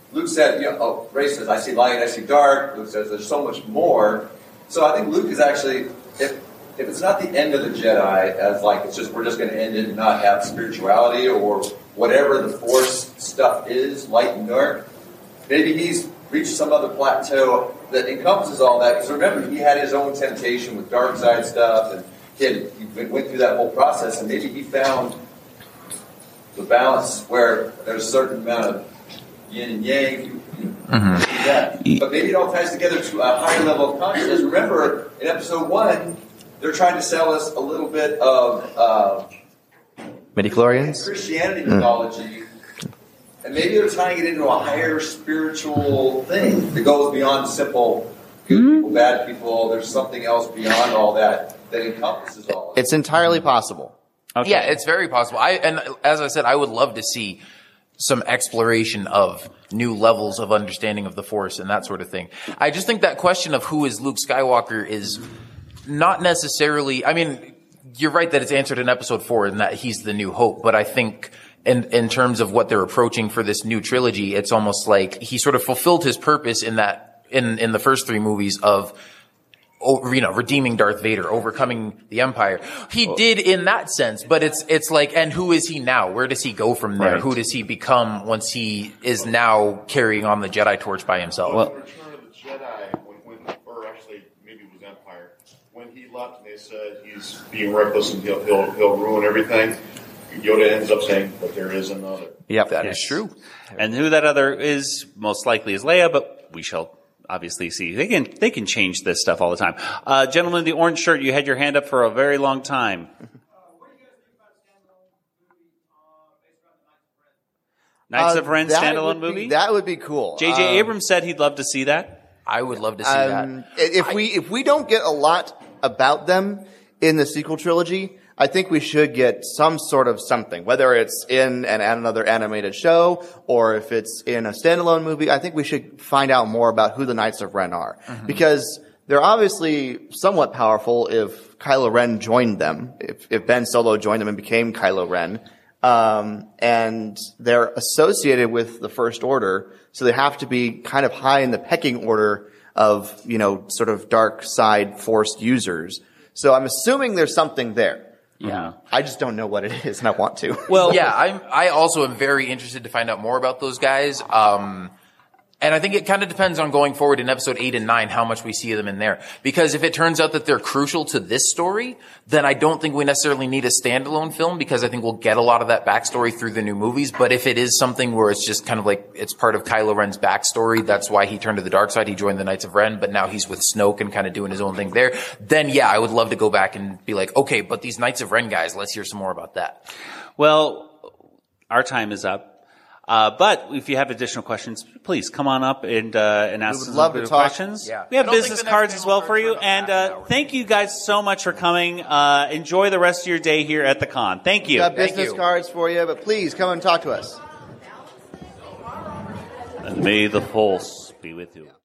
Luke said, you know, oh, Rey says, I see light, I see dark. Luke says, there's so much more. So I think Luke is actually, if if it's not the end of the Jedi, as like it's just we're just going to end it and not have spirituality or whatever the Force stuff is, light and dark, maybe he's reached some other plateau that encompasses all that. Because remember, he had his own temptation with dark side stuff, and he, had, he went through that whole process, and maybe he found the balance where there's a certain amount of yin and yang. You, you Mm-hmm. that. But maybe it all ties together to a higher level of consciousness. Remember, in episode one, they're trying to sell us a little bit of uh, Midichlorians? Christianity mythology, and maybe they're tying it into a higher spiritual thing that goes beyond simple good people, bad people. There's something else beyond all that that encompasses all of it. It's entirely possible. Okay. Yeah, it's very possible. I and as I said, I would love to see some exploration of new levels of understanding of the Force and that sort of thing. I just think that question of who is Luke Skywalker is not necessarily, I mean, you're right that it's answered in episode four and that he's the new hope, but I think in, in terms of what they're approaching for this new trilogy, it's almost like he sort of fulfilled his purpose in that, in, in the first three movies of, oh, you know, redeeming Darth Vader, overcoming the Empire. He well, did in that sense, but it's, it's like, and who is he now? Where does he go from there? Right. Who does he become once he is now carrying on the Jedi torch by himself? Well, Return of the Jedi, when, when, or actually, maybe it was Empire, when he left and they said he's being reckless and he'll, he'll, he'll ruin everything, Yoda ends up saying, but there is another. Yep, that yes. is true. And who that other is, most likely is Leia, but we shall obviously see. They can they can change this stuff all the time. Uh, gentlemen in the orange shirt, you had your hand up for a very long time. Knights Uh, of Ren that standalone would be- movie? That would be cool. J J Um, Abrams said he'd love to see that. I would love to see Um, that. if we if we don't get a lot about them in the sequel trilogy, I think we should get some sort of something, whether it's in an, another animated show or if it's in a standalone movie. I think we should find out more about who the Knights of Ren are, Mm-hmm. because they're obviously somewhat powerful if Kylo Ren joined them, if, if Ben Solo joined them and became Kylo Ren. Um, and they're associated with the First Order, so they have to be kind of high in the pecking order of, you know, sort of dark side Force users. So I'm assuming there's something there. Yeah. I just don't know what it is, and I want to. Well, yeah, I'm, I also am very interested to find out more about those guys. Um, and I think it kind of depends on going forward in episode eight and nine, how much we see them in there. Because if it turns out that they're crucial to this story, then I don't think we necessarily need a standalone film, because I think we'll get a lot of that backstory through the new movies. But if it is something where it's just kind of like, it's part of Kylo Ren's backstory, that's why he turned to the dark side, he joined the Knights of Ren, but now he's with Snoke and kind of doing his own thing there, then yeah, I would love to go back and be like, okay, but these Knights of Ren guys, let's hear some more about that. Well, our time is up. Uh, but if you have additional questions, please come on up and, uh, and ask We would us love some to talk. questions. Yeah. We have I don't think business the next cards panel as well starts for you. for another And, half an uh, hour. thank you guys so much for coming. Uh, enjoy the rest of your day here at the con. Thank you. We've got Thank business you. cards for you, but please come and talk to us. And may the force be with you.